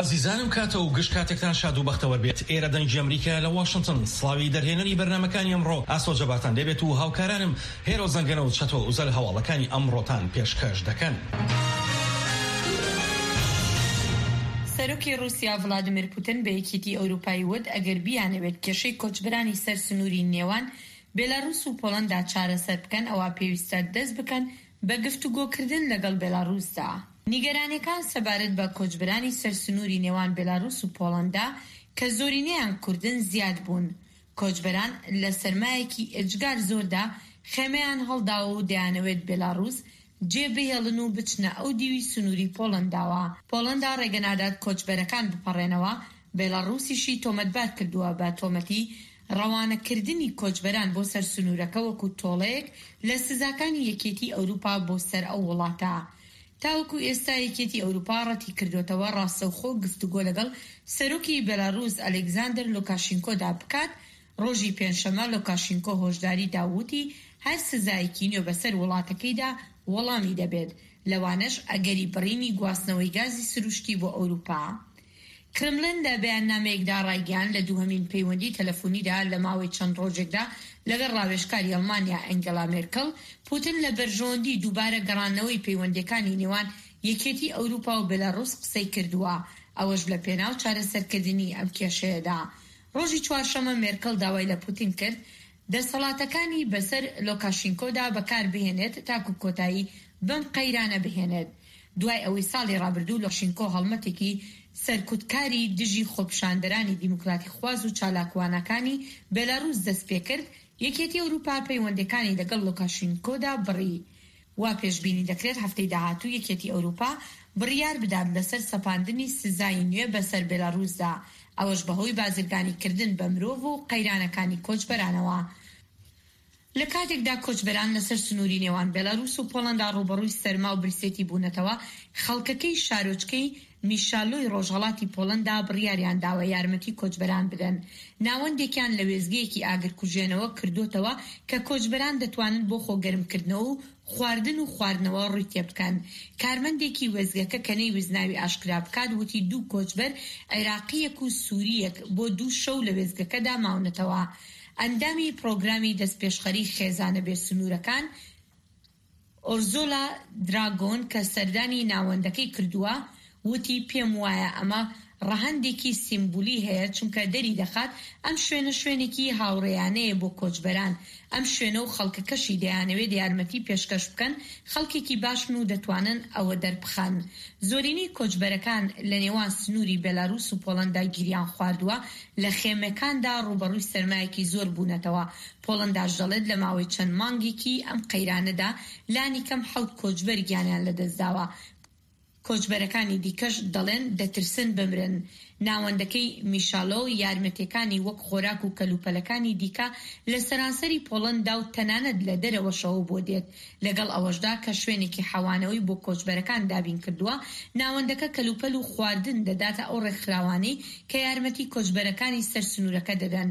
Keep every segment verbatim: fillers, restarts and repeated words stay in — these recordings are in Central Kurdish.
عزیزانم کاتە و گشت کاتێکتان شاد و بەختەوە بێت. ئێرە دەنگی ئەمریکا لە واشنگتن سڵاوی دەرهێنەری بەرنامەکانی ئەمڕۆ ئاسۆجەباتان دەبێت و هاوکارانم هێرۆ زەنگەنە و چەتۆ وزەل هەواڵەکانی ئەمڕۆتان پێشکەش دەکەن. سەرۆکی رووسیا ڤڵادیمیر پوتین بە یەکێتی ئەوروپای وت ئەگەر بیانەوێت کێشەی کۆچبەرانی سەر سنووری نێوان بێلاڕووس و پۆڵەندا چارەسەر بکەن ئەوە پێویستە دەست بکەن بە گفتوگۆکردن لەگەڵ بێلاڕووسدا. نیگەرانیەکان سەبارەت بە کۆچبەرانی سەر سنووری نێوان بێلاڕووس و پۆڵەندا کە زۆرینەیان کوردن زیاد بوون. کۆچبەران لە سەرمایەکی ئەجگار زۆردا خێمەیان هەڵدا و دەیانەوێت بێلاڕووس جێبهێڵن و بچنە ئەو دیوی سنووری پۆڵەنداوە. پۆڵەندا ڕێگەنادات کۆچبەرەکان بپەڕێنەوە. بێلاڕووسیشی تۆمەتبار کردووە بە تۆمەتی ڕەوانەکردنی کۆچبەران بۆ سەر سنوورەکە وەکو تۆڵەیەک لە سزاکانی یەکێتی ئەوروپا بۆ سەر ئەو وڵاتە. تاوەکو ئێستا یەکێتی ئەوروپا ڕەتی کردوێتەوە ڕاستەوخۆ گفتوگۆ لەگەڵ سەرۆکی بێلاڕووس ئەلێکزاندەر لوکاشینکۆدا بکات. ڕۆژی پێنجشەمە لوکاشینکۆ هۆشداری داوتی هەر سزایەکی نوێ بەسەر وڵاتەکەیدا وەڵامی دەبێت، لەوانەش ئەگەری بڕینی گواستنەوەی گازی سروشتی بۆ ئەوروپا. کرملن لە بەیاننامەیەکدا ڕایگەیاند لە دووهەمین پەیوەندی تەلەفۆنیدا لە ماوەی چەند ڕۆژێکدا لەگەڵ ڕاوێژکاری ئەڵمانیا ئەنگەلا مێرکەڵ پوتین لە بەرژەوەندی دووبارە گەڕانەوەی پەیوەندیەکانی نێوان یەکێتی ئەوروپا و بێلاڕووس قسەی کردووە، ئەوەش لە پێناو چارەسەرکردنی ئەم کێشەیەدا. ڕۆژی چوارشەمە مێرکەڵ داوای لە پوتین کرد دەسەڵاتەکانی بەسەر لوکاشینکۆدا بەکار بهێنێت تاکو کۆتایی بەم قەیرانە بهێنێت. دوای ئەوەی ساڵی ڕابردوو لوکاشینکۆ هەڵمەتێکی سەرکوتکاری دژی خۆپشاندەرانی دیموکراتی خواز و چالاکوانەکانی بێلاڕووس دەست پێ کرد، یەکێتی ئەوروپا پەیوەندەکانی لەگەڵ لوکاشینکۆدا بڕی. وا پێشبینی دەکرێت هەفتەی داهاتوو یەکێتی ئەوروپا بڕیار بدات لەسەر سەپاندنی سزای نوێ بەسەر بێلاڕووسدا، ئەوەش بەهۆی بازرگانی کردن بە مرۆڤ و قەیرانەکانی کۆچبەرانەوە. لە کاتێکدا کۆچبەران لەسەر سنووری نێوان بێلاڕووس و پۆڵەندا ڕوبەڕووی سەرما و برسێتی بوونەتەوە، خەڵکەکەی شارۆچکەی میشالۆی ڕۆژهەڵاتی پۆڵەندا بڕیاریان داوە یارمەتی کۆچبەران بدەن. ناوەندێکیان لە وێزگەیەکی ئاگرکوژێنەوە کردوتەوە کە کۆچبەران دەتوانن بۆ خۆگەرمکردنەوە و خواردن و خواردنەوە ڕووی تێ بکەن. کارمەندێکی وێزگەکە کە نەیویستناوی ئاشکرا بکات وتی دوو کۆچبەر عێراقیەک و سووریەک بۆ دوو شەو لە وێزگەکەدا ماونەتەوە. ئەندامی پرۆگرامی دەستپێشخەری خێزانە بێ سنوورەکان ئۆرزۆلا دراگۆن کە سەردانی ناوەندەکەی کردووە وتی پێم وایە ئەمە ڕەهەندێکی سیمبولی هەیە چونکە دەری دەخات ئەم شوێنە شوێنێکی هاوڕێیانەیە بۆ کۆچبەران. ئەم شوێنە و خەڵکەکەشی دەیانەوێت یارمەتی پێشکەش بکەن، خەڵکێکی باشن و دەتوانن ئەوە دەربخەن. زۆرینەی کۆچبەرەکان لە نێوان سنووری بێلاڕووس و پۆڵەندا گیریان خواردووە، لە خێمەکاندا ڕوبەڕووی سەرمایەکی زۆر بوونەتەوە. پۆڵەنداش دەڵێت لە ماوەی چەند مانگێکی ئەم قەیرانەدا لانی کەم حەوت کۆچبەر گیانیان لەدەستداوە. کۆچبەرەکانی دیکەش دەڵێن دەترسن بمرن. ناوەندەکەی میشالۆ یارمەتیەکانی وەک خۆراک و کەلوپەلەکانی دیکە لە سەرانسەری پۆڵەندا و تەنانەت لە دەرەوەشەوە بۆ دێت. لەگەڵ ئەوەشدا کە شوێنێکی حەوانەوەی بۆ کۆچبەرەکان دابین کردووە، ناوەندەکە کەلوپەل و خواردن دەداتە ئەو ڕێکخراوانەی کە یارمەتی کۆچبەرەکانی سەر سنوورەکە دەدەن.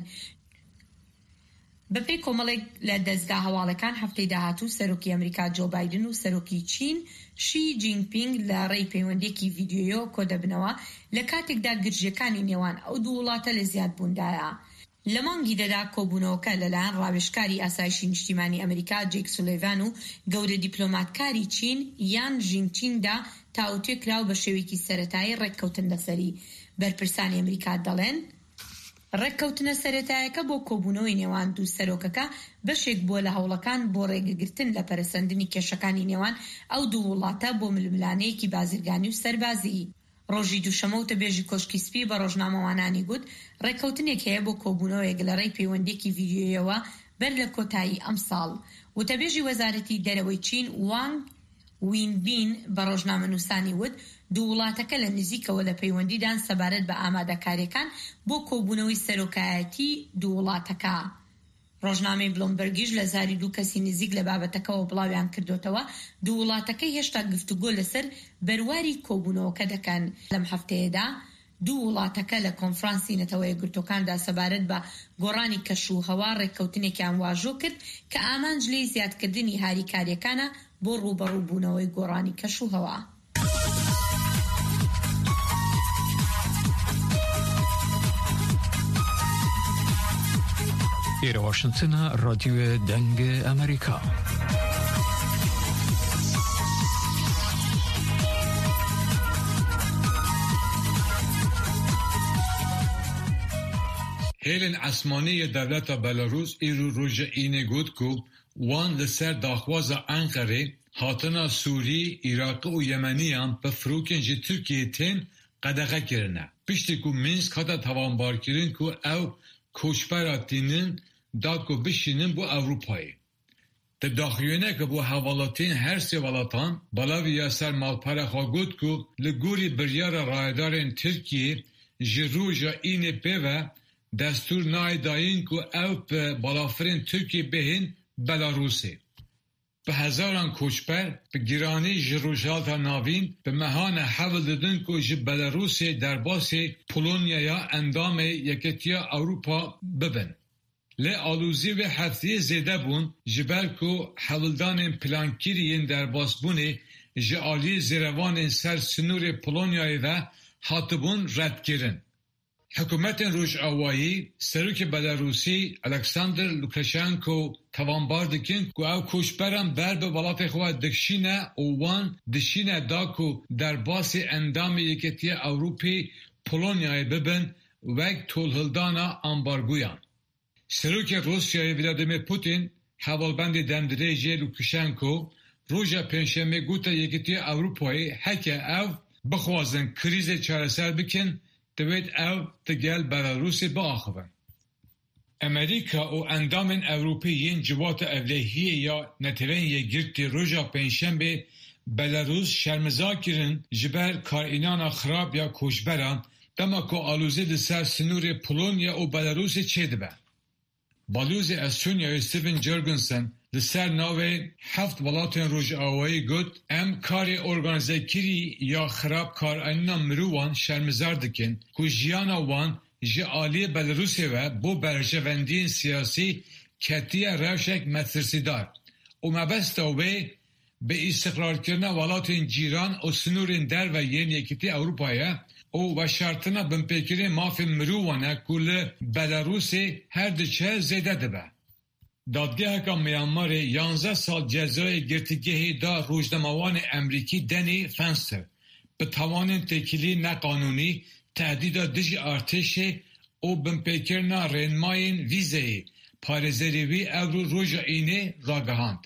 بەپێی کۆمەڵێک لە دەستگا هەواڵەکان هەفتەی داهاتوو سەرۆکی ئەمریکا جۆ بایدن و سەرۆکی چین شی جینپینگ لە ڕێی پەیوەندیەکی ڤیدیۆیەوە کۆدەبنەوە لە کاتێکدا گرژیەکانی نێوان ئەو دوو وڵاتە لە زیادبووندایە. لە مانگی دەدا کۆبوونەوەکە لەلایەن ڕاوێژکاری ئاسایشی نیشتیمانی ئەمریکا جێک سولێڤان و گەورە دیپلۆماتکاری چین یان ژینچیندا تاوتوێ کراو بە شێوەیەکی سەرەتایی ڕێککەوتن لەسەری. بەرپرسانی ئەمریکا دەڵێن ڕێککەوتنە سەرەتاییەکە بۆ کۆبوونەوەی نێوان دوو سەرۆکەکە بەشێک بووە لە هەوڵەکان بۆ ڕێگەگرتن لە پەرەسەندنی کێشەکانی نێوان ئەو دوو وڵاتە بۆ ململانەیەکی بازرگانی و سەربازی. ڕۆژی دووشەمە و تەبێژی کۆشکی سپی بە ڕۆژنامەوانانی گوت ڕێککەوتنێک هەیە بۆ کۆبوونەوەیەک لە ڕێی پەیوەندیەکی ڤیدیۆیەوە بەر لە کۆتایی ئەم ساڵ. وتەبێژی وەزارەتی دەرەوەی چین وانگ وینبین بە ڕۆژنامەنووسانی وت دوو وڵاتەکە لە نزیکەوە لە پەیوەندیدان سەبارەت بە ئامادەکاریەکان بۆ کۆبوونەوەی سەرۆکایەتی دوو وڵاتەکە. ڕۆژنامەی بلۆمبەرگیش لە زاری دوو کەسی نزیک لە بابەتەکەەوە بڵاویان کردوتەوە دوو وڵاتەکەی هێشتا گفتوگۆ لەسەر بەرواری کۆبوونەوەکە دەکەن. لەم هەفتەیەدا دوو وڵاتەکە لە کۆنفرانسی نەتەوە یەکگرتووەکاندا سەبارەت بە گۆڕانی کەشوهەوا ڕێککەوتنێکیان واژۆ کرد کە ئامانج لێی زیادکردنی هاریکاریەکانە بۆ ڕوبەڕووبوونەوەی گۆڕانی کەشوهەوا. إيرا واشنطن راديو دنگ أمريكا. هیلن عثمانی دولت بلاروس ایرو روژه اینه گود کو وان لسر داخواز انقره هاتنا سوری، عراق و یمنی هم به فروکن جی ترکیه تین قدقه کرنه. پشتی کو منسک هاتا توانبار کرن کو او کوشبراتینن دا کو بشینن بو اروپایی. ده داخیونه که بو حوالاتین هر سی والاتان بلاوی یاسر مالپره خواگود کو لگوری بریار رایدارن ترکیه جی روژه اینه پیوه دستور نایداین که او به بالافرین ترکیه بهین بلاروسی. به هزاران کوچبر به گیرانی جروجالت ناوین به مهان حول دادن که جی بلاروسی در باس پولونیا یا اندام یکتیا اروپا ببن. لی آلوزی و هفته زیده بون جبر که حولدان پلانکیرین در باس بونه جی آلی زیروان سر سنور پولونیای و حاطبون رد گیرن. حکومت روژاوایی سروک بلاروسی الکساندر لوکاشانکو توانبار دکن که او کوشبرم بر به ولات خواه دکشینه اوان دشینه دا که در باس اندام یکتی اوروپی پولونیای ببن وک تولهلدانا امبارگویان. سروک روسیای ولادیمیر پوتین حوالبند دمدریجی لوکاشانکو روژا پنجشنبه گوتا یکتی اوروپایی هکه او بخوازن کریز چارەسەر بکن دوید او تگل بلاروسی با آخوان. امریکا و اندام اوروپیین جوات اولیهی یا نتوین یک گرتی روژا پنجشنبه بلاروس شرمزا کرن جبر کارینان خراب یا کوشبران دما که آلوزه لسر سنور پولونیا و بلاروس چه دبه. بالوز استونیا استیون جرگنسن لسر ناوه هفت ولاتن روژاوایی گود ام کاری ارگانیزه کری یا خراب کارینان مروان شرمزار دکن که جیانا وان جی آلی بلاروسی و بو برجوندین سیاسی کتیه روشک مترسیدار و مبستا وی به استقرار کردن ولاتن جیران و سنورین در و ین یکیتی اروپایه او و شرطنا بمپیکری مافی مروانه کل بلاروسی هر دچه زیده دبه. دادگاه که میانمار یانزده سال جزای گرتگیهی دا روزنامه‌وان امریکی دنی فنستر به توان تکیلی نقانونی تهدید دژ ارتش او بمپیکرنا رنماین ویزه پارێزەری وی ئەو ڕۆژە ئینێ ڕاگەهاند.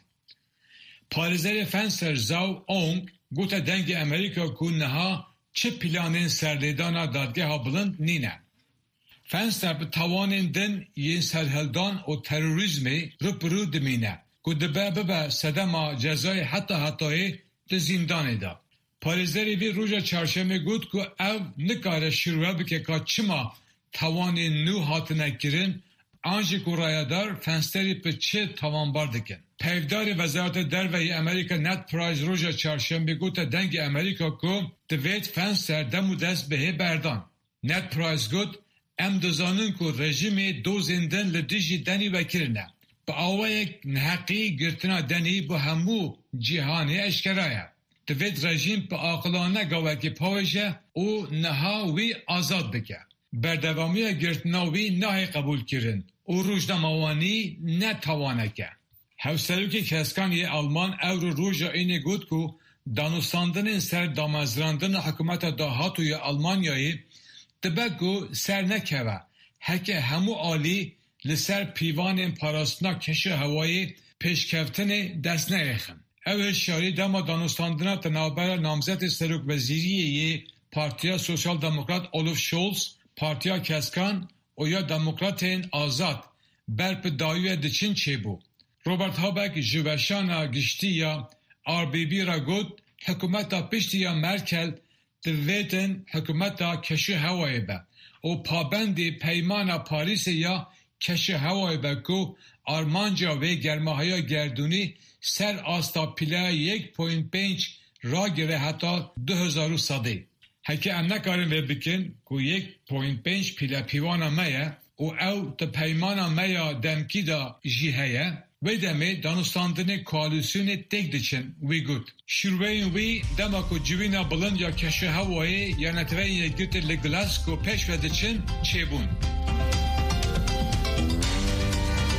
پارێزەری فەنسەر زاو ئۆنگ گوتە دەنگی ئەمریکا کو نەها çi planên serlêdana dadgeha bilind nîne. Fenster bi tawanên din yên serhildan û terorîzmê rûpirû dimîne ku dibe bibe sedema cezayê heta hetayê di zîndanê de. Parêzerê vê roja çarşemê got ku ew nikare şîrwe bike ka çima tawanên nû hatine kirin an jî ku rayadar Fensterî bi çi tawanbar dikin. Pevdarê Wezareta Derveyê Amerîka Ned Price roja çarşemê gote dengê Amerîka ku divêt Fenster dem û dest bihê berdan. Ned Price got em dizanin ku rejimê dozên din li dijî denî vekirine. Bi awayek neheqî girtina denî bu hemû cîhanê eşkera ye. Divêt rejim bi aqilane gavekî pawêje û niha wî azad bike. Berdewamiya girtina wî nahê qebûl kirin û rojnamewanî ne tawaneke. Hevserokê Keskaniyê Alman ew roja înê got ku danûstandinên ser damezrandina hikûmeta dahatûyê Almanyayê dibe ku ser nekeve heke hemû alî li ser pîvanên parastina keşa hewayê pêşkevtinê dest neyêxin. Ew hişyarî dema danûstandina tenavbera namzetê Serokvezîriyê Partiya Sosyal Demokrat Olaf Scholz, Partiya Keskan û ya Demokratên Azad ber bi dawiyê diçin çêbû. Robert Habeck ji weşana giştiya R B B ra got hikûmeta piştiya Merkel divêtin hikûmeta keşa hewayê be û pabendê peymana Parîsê ya keşa hewayê be ku armanca wê germahiya gerdûnî ser asta pîleya yek point pênc ragire heta du hezar û sedê. Heke em nekarin vê bikin ku yek point pênc pîle pîvana me ye û ew di peymana me ya demkî da jî heye, wê demê danûstandinê koalîsyonê têk diçin wî got. Şîrweyên wî dema ku civîna bilind ya keşa hewayê ya neteweyên yekgirtê li Glasgow pêş ve diçin çêbûn.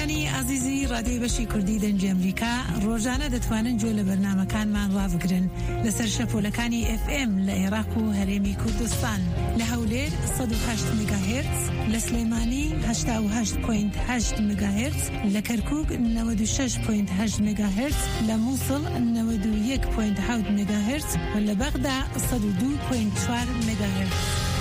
گوێبیستانی عزیزی ڕادیۆی بەشی کوردی دەنگی ئەمریکا ڕۆژانە دەتوانن گوێ لە بەرنامەکانمان ڕابگرن لەسەر شەپۆلەکانی ئف ئێم لە عێراق و هەرێمی کوردستان لە هەولێر سەد و هەشت مێگاهێرتز، لە سلێمانی هەشتا و هەشت پۆینت هەشت مێگاهێرتز، لە کەرکووک نەوەد و شەش پۆینت هەشت مێگاهێرتز، لە مووسڵ نەوەد و یەک پۆینت حەوت مێگاهێرتز و لە بەغدا سەد و دوو پۆینت چوار مێگاهێرتز.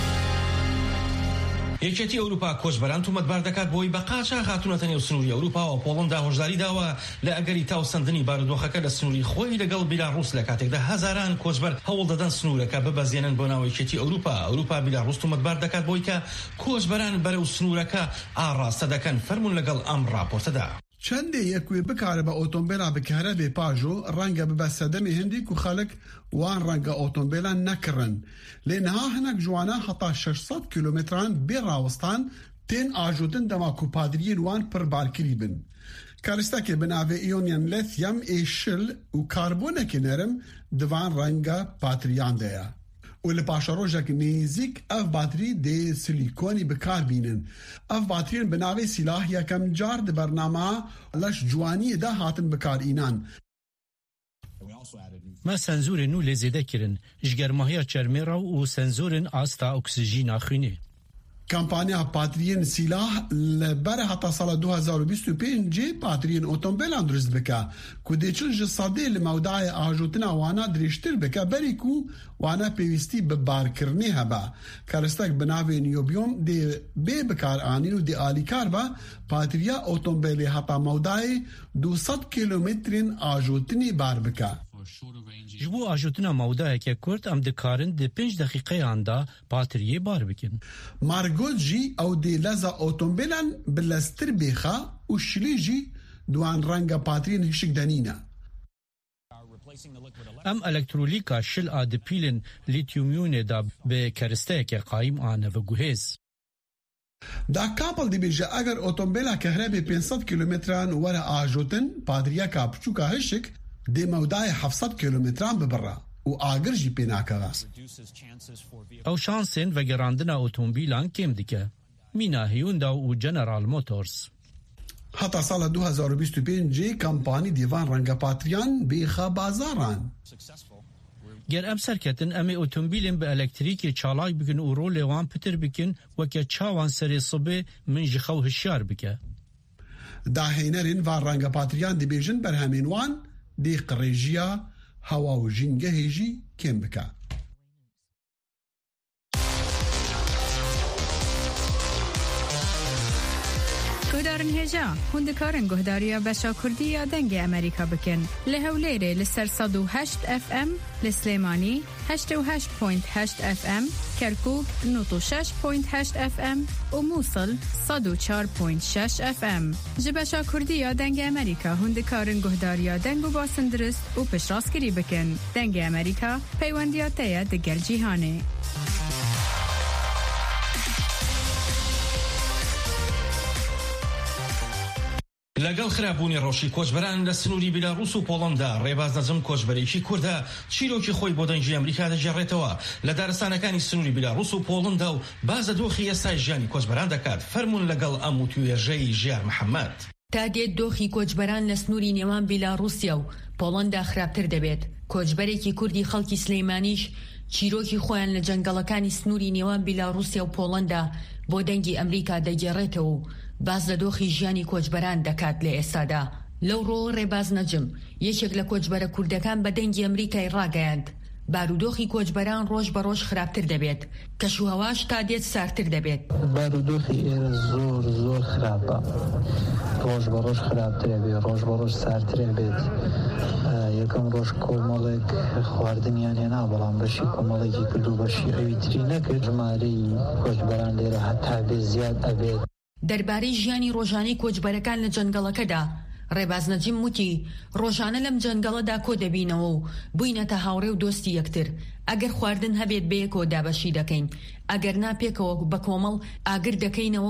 یەکێتی ئەوروپا کۆچبەران تومەتبار دەکات بۆی بە قاچاق هاتوونەتە نێو سنووری ئەوروپا و پۆڵەندا هۆشداری داوە لە ئەگەری تاوسەندنی بارودۆخەکە لە سنووری خۆی لەگەڵ بیلاڕوس لە کاتێکدا هەزاران کۆچبەر هەوڵ دەدەن سنوورەکە ببەزێنن بۆ ناو یەکێتی ئەوروپا. ئەوروپا بیلاڕوس تومەتبار دەکات بۆی کە کۆچبەران بەرەو سنوورەکە ئاڕاستە دەکەن فەرمون لەگەڵ ئەم راپۆرتەدا. چەندێ یەکوێ بکارە بە ئۆتۆمبیلا بکارە بێ پاژۆ ڕەنگە ببە سەدەمی هەندێک و خەڵک وان ڕەنگە ئۆتۆمبیلان نەکڕن لێنها هەنێک جوانە هەتا شەشسەد کیلۆمتران بێ ڕاوەستان تێن ئاژوتن دەما و پادریین وان پڕ بارکری بن. کارستەکێ بناوێ ئیۆنیان لێتیەم ئێشل و کاربۆنێکی نەرم دوان ڕەنگە پاتریاندەیە. و لە پاشە ڕۆژێک نێزیک ئەف باتری دێ سیلیکۆنی بکاربینن. ئەف باتریان بناوێ سیلاح یەکەم جار دە بەرنامە لەش جوانیەدا هاتن بکارئینان. ما سنزورên nû lê zêde kirin ji germahiya çermêra û senzorên asta oksijîna xwînê. Kampanya patriyên silah li ber heta sala du hezar û bîst û pêncê patriyên otomobîlan durist bike ku dêçin ji sedê li mewdayê ajotina wana dirêjtir bike berî ku wana pêwîstî bi barkirinê hebe. Karistek bi navê niyobiyom dê bê bikaranîn û dê alîkar be patriya otomobilê heta mewdayê du sed kilometrên ajotinê bar bike. Ji bo ajotina mewdayeke Kurd em dikarin di pênc deqîqeyan da patriyê bar bikin. Margot jî ew dê leza otomobîlan bi lestir bêxa û şilê jî duan renga patriyên hişik denîne. Em elektrolîka şil a dipîlin lîtyum-iyonê da bi keristeyeke qayîm ane ve guhêz. Da Kapel dibêje eger otomobîla kehrebê pênc sed kilometran were ajotin patriyeka piçûka hişik dê mewdayê heft sed kilometran bibire û agir jî pê nakeve. Ew şansên vegerandina otomobîlan kêm dike. Mîna Hyundai û General Motors. Heta sala du hezar û bîst û pêncê kampanî dîvan renga patriyan bêxa bazaran. Ger em serketin em ê otomobîlên bi elektrîkê çalak bikin û rolê wan pitir bikin weke çawan serê sibê min ji xew hişyar bike. Dahênerên van renga patriyan dibêjin berhemên wan dê qirêjiya hewa û jîngehê jî kêm bike. Guhdarên hêja hûn dikarin guhdariya beşa Kurdî ya dengê Amerîka bikin. Li Hewlêrê li ser sed û heşt F M, li Slêmanî heşt û heşt pôynt heşt F M, Kerkûk nod û şeş pôynt heşt F M û Musil sed û çar pôynt şeş F M. Ji beşa Kurdî ya dengê Amerîka hûn dikarin guhdariya deng û basindirist û piştrast bikin. Dengê Amerîka peywendiya te ye di gel cîhanê. لەگەڵ خراپبوونی ڕۆژی کۆچبەران لە سنووری بیلاڕوس و پۆڵەندا ڕێباز نەجم کۆچبەرێکی کوردە چیرۆکی خۆی بۆ دەنگی ئەمریکا دەژێڕێتەوە لە دارستانەکانی سنووری بیلاڕوس و پۆڵەندا و بازە دۆخی ئێستای ژیانی کۆچبەران دەکات فەرمون لەگەڵ ئەم و توێژەی ژیار محەممەد. تا دێت دۆخی کۆچبەران لە سنووری نێوان بیلاڕوسیا و پۆڵەندا خراپتر دەبێت. کۆچبەرێکی کوردی خەڵکی سلەیمانیش چیرۆکی خۆیان لە جەنگەڵەکانی سنووری نێوان بیلاڕوسیا و پۆڵەندا بۆ دەنگی ئەمریکا دەگێڕێتەوە و باز لە دۆخی ژیانی کۆچبەران دەکات لە ئێستادا. لەو ڕۆ ڕێباز نەجم یەکێک لە کۆچبەرە کوردەکان بە دەنگی ئەمریکای ڕاگەیاند بارودۆخی کۆچبەران ڕۆژ بە ڕۆژ خراپتر دەبێت کەشوهەواش تا دێت ساردتر دەبێت. بارودۆخی ئێرە زۆر زۆر خراپە، ڕۆژ بە ڕۆژ خراپترە بێت، ڕۆژ بە ڕۆژ ساردترە بێت. یەکەم ڕۆژ کۆمەڵێک خواردنیان هێنا بەڵام بەشی کۆمەڵێکی کرد و بەشی ئەوی تری نەکرد. ژمارەی کۆچبەران لێرە هەتا بێ زیاد ئەبێت. دەربارەی ژیانی ڕۆژانەی کۆچبەرەکان لە جەنگەڵەکەدا ڕێباز نەجیم وتی ڕۆژانە لەم جەنگەڵەدا کۆ دەبینەوە و بووینەتە هاوڕێ و دۆستی یەکتر. ئەگەر خواردن هەبێت بەیەکەوە دابەشی دەکەین، ئەگەر ناپێکەوە بە کۆمەڵ ئاگر دەکەینەوە و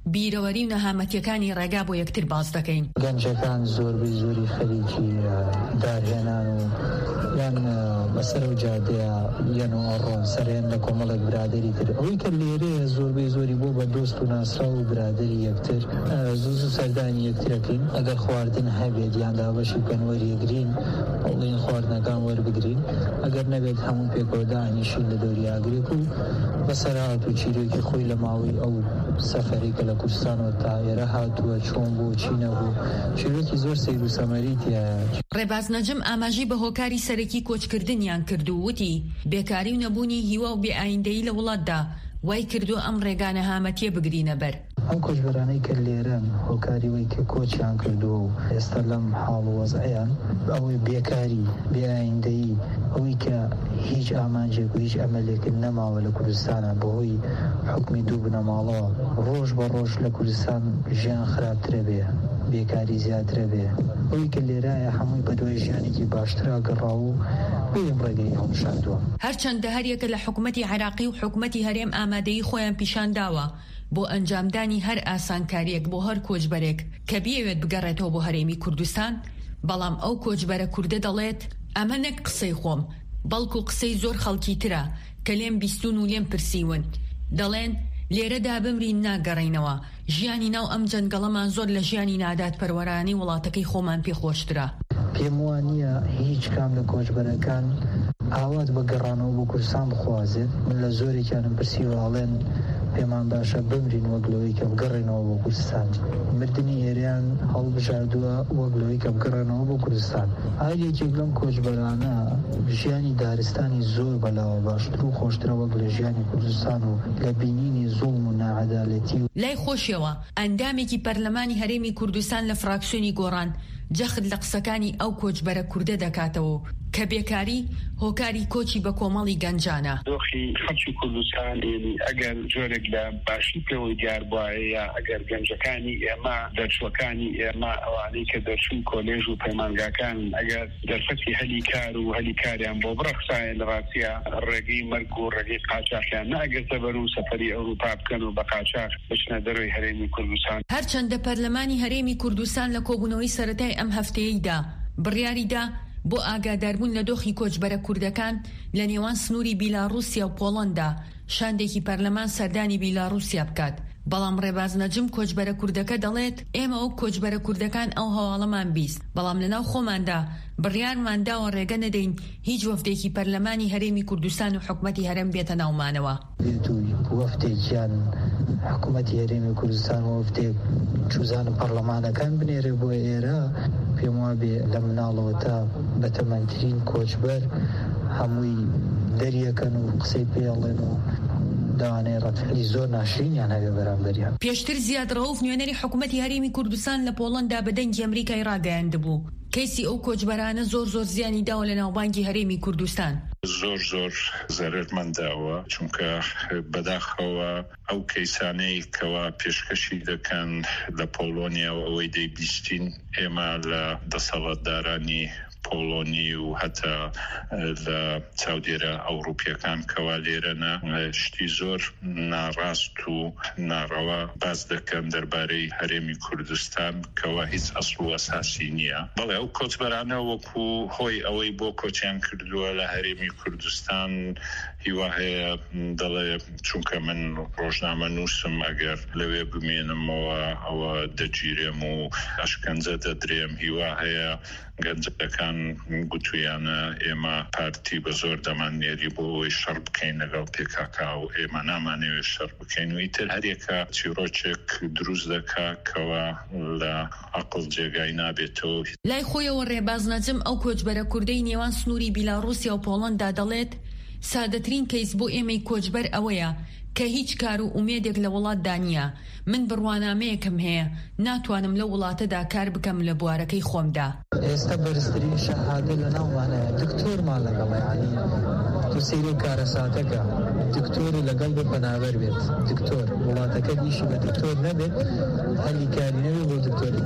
بیرەوەری و نەهامەتیەکانی ڕێگا بۆ یەکتر باز دەکەین. گەنجەکان زۆربەی زۆری خەریکی دارهێنان و یان بەسەر و جادەیە یان و ئەڕۆن سەرێن لە کۆمەڵێک برادری تر ئەوەی کە لێرەیە زۆربەی زۆری بۆ بە دۆست و ناسرا و برادری یەکتر زوو زوو سەردانی یەکترەکەین. ئەگەر خواردن هەبێت یان دابەشی بکەن وەریەگرین ئەڵێن خواردنەکان وەربگرین، ئەگەر نەبێت هەموو پێکەوە دانیشین لە دەوری ئاگرێک و بەسەرهات و چیرۆکی خۆی لە ماوەی ئەو سەفەرێکە لە کوردستانەوە تا ئێرە هاتووە چۆن بوو چی نەبوو چیرۆکی زۆر سەیر و سەمەریتیە. ڕێباز نەجم ئاماژەی بە هۆکاری سەرەکی کۆچکردنیان کردو وتی بێکاری و نەبوونی هیوا و بێئایندەیی لە وڵاتدا وای کردو ئەم ڕێگانە هامەتیە بگرینە بەر. ئەم کۆچبەرانەی کە لێرەن هۆکاری وەی کە کۆچیان کردووە و ئێستا لەم حاڵ و وەزعیان ئەوەی بێکاری بێئایندەیی ئەوەی کە هیچ ئامانجێک و هیچ ئەمەلێکن نەماوە لە کوردستانە بەهۆی حکمی دوو بنەماڵەوە ڕۆژ بە ڕۆژ لە کوردستان ژیان خراپترە بێ، بێکاری زیاترە بێ. ئەوەی کە لێرایە هەمووی بەدوای ژیانێکی باشترا گەڕاو و بۆیم ڕێگەی هەڵشاردووە. هەرچەندە هەریەکە لە حکومەتی عێراقی و حکومەتی هەرێم ئامادەیی خۆیان پیشانداوە بۆ ئەنجامدانی هەر ئاسانکاریەک بۆ هەر کۆچبەرێک کە بیەوێت بگەڕێتەوە بۆ هەرێمی کوردستان، بەڵام ئەو کۆچبەرە کوردە دەڵێت ئەمە نەک قسەی خۆم بەڵکو قسەی زۆر خەڵکی ترە کە لێم بیستون و لێم پرسیون، دەڵێن لێرەدا بمرین ناگەڕینەوە، ژیانی ناو ئەم جەنگەڵەمان زۆر لە ژیانی نادات پەروەرانی وڵاتەکەی خۆمان پێخۆشترە. پێم وانییە هیچ کام لە کۆچبەرەکان ئاوات بە گەڕانەوە بۆ کوردستان بخوازێت. من لە زۆرێکیانم پرسیوە ئاڵێن پێمان باشە بمرین وەگلەوەی کە بگەڕێنەوە بۆ کوردستان. مردنی ئێریان هەڵبژاردووە وەگلەوەی کە بگەڕێنەوە بۆ کوردستان. هەر یەکێک لەم کۆچبەرانە ژیانی دارستانی زۆر بەلاوە باشتر و خۆشترە وەک لە ژیانی کوردستان و لە بینینی زوڵم و ناعەدالەتی. لای خۆشیەوە ئەندامێکی پەرلەمانی هەرێمی کوردستان لە فراکسیۆنی گۆڕان جەخت لە قسەکانی ئەو کۆچبەرە کوردە دەکاتەوە کە بێکاری هۆکاری کۆچی بە کۆمەڵی گەنجانە. دۆخی خەڵکی کوردستان ئەگەر جۆرێک لە باشی پێوەی دیار بواە ئەگەر گەنجەکانی ئێمە دەرچوەکانی ئێمە ئەوانەی کە دەرچوون کۆلێژ و پەیمانگاکان ئەگەر دەرفەتی هەلی کار و هەلی کاریان بۆ بڕەخسایە لە ڕاستیە ڕێگەی مەرگ و ڕێگەی قاچاقیان ناگرتە بەر و سەفەری ئەوروپا بکەن و بە قاچاق بچنە دەروی هەرێمی کوردستان. هەرچەندە پەرلەمانی هەرێمی کوردستان لە کۆبوونەوەی سەرەتای ئەم هەفتەیەیدا بڕیاریدا بۆ ئاگاداربوون لە دۆخی کۆچبەرە کوردەکان لە نێوان سنووری بیلاڕوسیا و پۆڵەندا شاندێکی پەرلەمان سەردانی بیلاڕوسیا بکات. بەڵام ڕێباز نەجم کۆچبەرە کوردەکە دەڵێت ئێمە ئەو کۆچبەرە کوردەکان ئەو هەواڵەمان بیست، بەڵام لەناو خۆماندا بڕیارمانداوە ڕێگە نەدەین هیچ وەفدێکی پەرلەمانی هەرێمی کوردستان و حکومەتی هەرێم بێتە ناومانەوە. وەفدێکیان حکومەتی هەرێمی کوردستان وەفدێک چوزانە پەرلەمانەکان بنێرێ بۆ ئێرە پێم وابێ لە مناڵەوە تا بەتەمەنترین کۆچبەر هەمووی دەریەکەن و قسەی پێڵێن و داوانەیە ڕەتفعلی زۆر ناشرینیان هەبێ بەرامبەریان. پێشتر زیاد ڕەوف نوێنەری حکومەتی هەرێمی کوردستان لە پۆڵەندا بە دەنگی ئەمریکای ڕاگەیاندبوو. کەیسی ئەو کۆچبەرانە زۆر زۆر زیانی داوە لە ناوبانگی هەرێمی کوردستان. زۆر زۆر زەرمەنداوە چونکە بەداخەوە ئەو کەیسانەی کەوا پێشکەشی دەکەن لە پۆلۆنیا و ئەوەی دەیبیستین ئێمە لە دەسەڵاتدارانی پۆلۆنی و هەتا لە چاودێرە ئەوروپیەکان کەوا لێرەنە شتی زۆر ناڕاست و ناڕەوا باز دەکەن دەربارەی هەرێمی کوردستان کەوا هیچ ئەسڵ و ئەساسی نییە. بەڵێ ئەو کۆچبەرانە وەکو هۆی ئەوەی بۆ کۆچیان کردووە لە هەرێمی کوردستان هیوا هەیە دەڵێ چونکە من ڕۆژنامە نووسم ئەگەر لەوێ بمێنمەوە ئەوە دەگیرێم و ئەشکەنجە دەدرێم. هیوا هەیە گەنجەکان گوتویانە ئێمە پارتی بە زۆر دەمانێری بۆ ئەوەی شەڕ بکەین لەگەڵ پێکاکا و ئێمە نامانەوێت شەڕ بکەین و ئیتر هەرێکە چیرۆکێک دروست دەکا کەوا لە عەقڵ جێگای نابێتەوە. لای خۆیەوە ڕێباز نەجم ئەو کۆچبەرە کوردەی نێوان سنووری بیلاڕوسیا و پۆڵەندا دەڵێت سادەترین کەیس بۆ ئێمەی کۆچبەر ئەوەیە کە هیچ کار و ئومێدێک لە وڵاتدا نییە. من بڕوانامەیەکم هەیە ناتوانم لە وڵاتەدا کار بکەم لە بوارەکەی خۆمدا. ئێستا بەرزترین شەهادە لە ناومانەیە دکتۆرمان لەگەڵیانی تو سەیری کارە ساتەکە دکتۆری لەگەڵ بە بەناوەر بێت دکتۆر وڵاتەکە دیشی بە دکتۆر نەبێت هەلی کاری نەبێت بۆ دکتۆری بێ ئەمە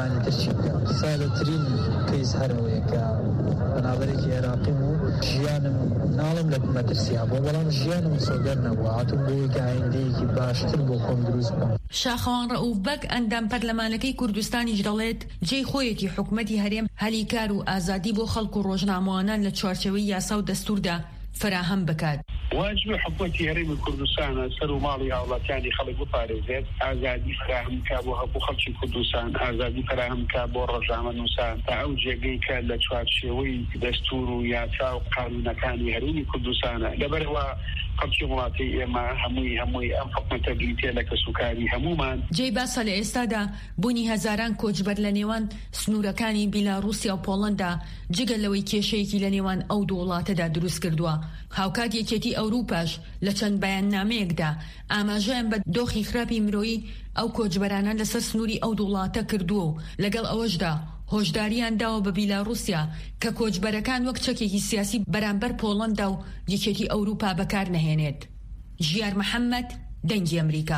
ئەمانی ترچین سادەترین کەیس هەرەوەیەکە بەنابەرێکی عێراقیم و ژیانم ناڵم لە مەترسیا بۆ بەڵام ژیانم سۆگەر نەبووە هاتوم بۆیەکە ئایندەیەکی باشتر بۆ خۆم دروست بکەم. شاخەوان ڕەئوف ئەندام پەرلەمانەکەی کوردستانیش دەڵێت جێی خۆیەتی حکومەتی هەرێم هەلیکار و ئازادی بۆ خەڵک و ڕۆژنامەوانان لە چوارچەوەی یاسا و دەستوردا فراهەم بکات. واجب حکومەتی هەرێمی کوردستانە سەر و ماڵی هاوڵاتیانی خەڵک بپارێزێت، ئازادی فراهم کا بۆ هەموو خەڵکی کوردستان، ئازادی فراهم کا بۆ ڕۆژنامە نووسان تا ئەو جێگەی کە لە چوارچێوەی دەستور و یاسا و قانونەکانی هەرێمی کوردستانە لەبەرەوە خەڵکی وڵاتی ئێمە هەمووی هەمووی ئەم حکومەتە بریتێ لە کەسوکاری هەمومان. جێی باسە لە ئێستادا بوونی هەزاران کۆچبەر لە نێوان سنوورەکانی بیلاڕووسیا و پۆڵەندا جگە لەوەی کێشەیەکی لە نێوان ئەو دوو وڵاتەدا دروست کردووە. هاوکات یەکێتی ئەوروپاش لە چەند بەیاننامەیەکدا ئاماژەیان بە دۆخی خراپی مرۆیی ئەو کۆچبەرانە لەسەر سنووری ئەو دوو وڵاتە کردووە و لەگەڵ ئەوەشدا هۆشداریان داوە بە بیلاڕووسیا کە کۆچبەرەکان وەک چەکێکی سیاسی بەرامبەر پۆڵەندا و یەکێتی ئەوروپا بەکار نەهێنێت. ژیار محەممەد، دەنگی ئەمریکا.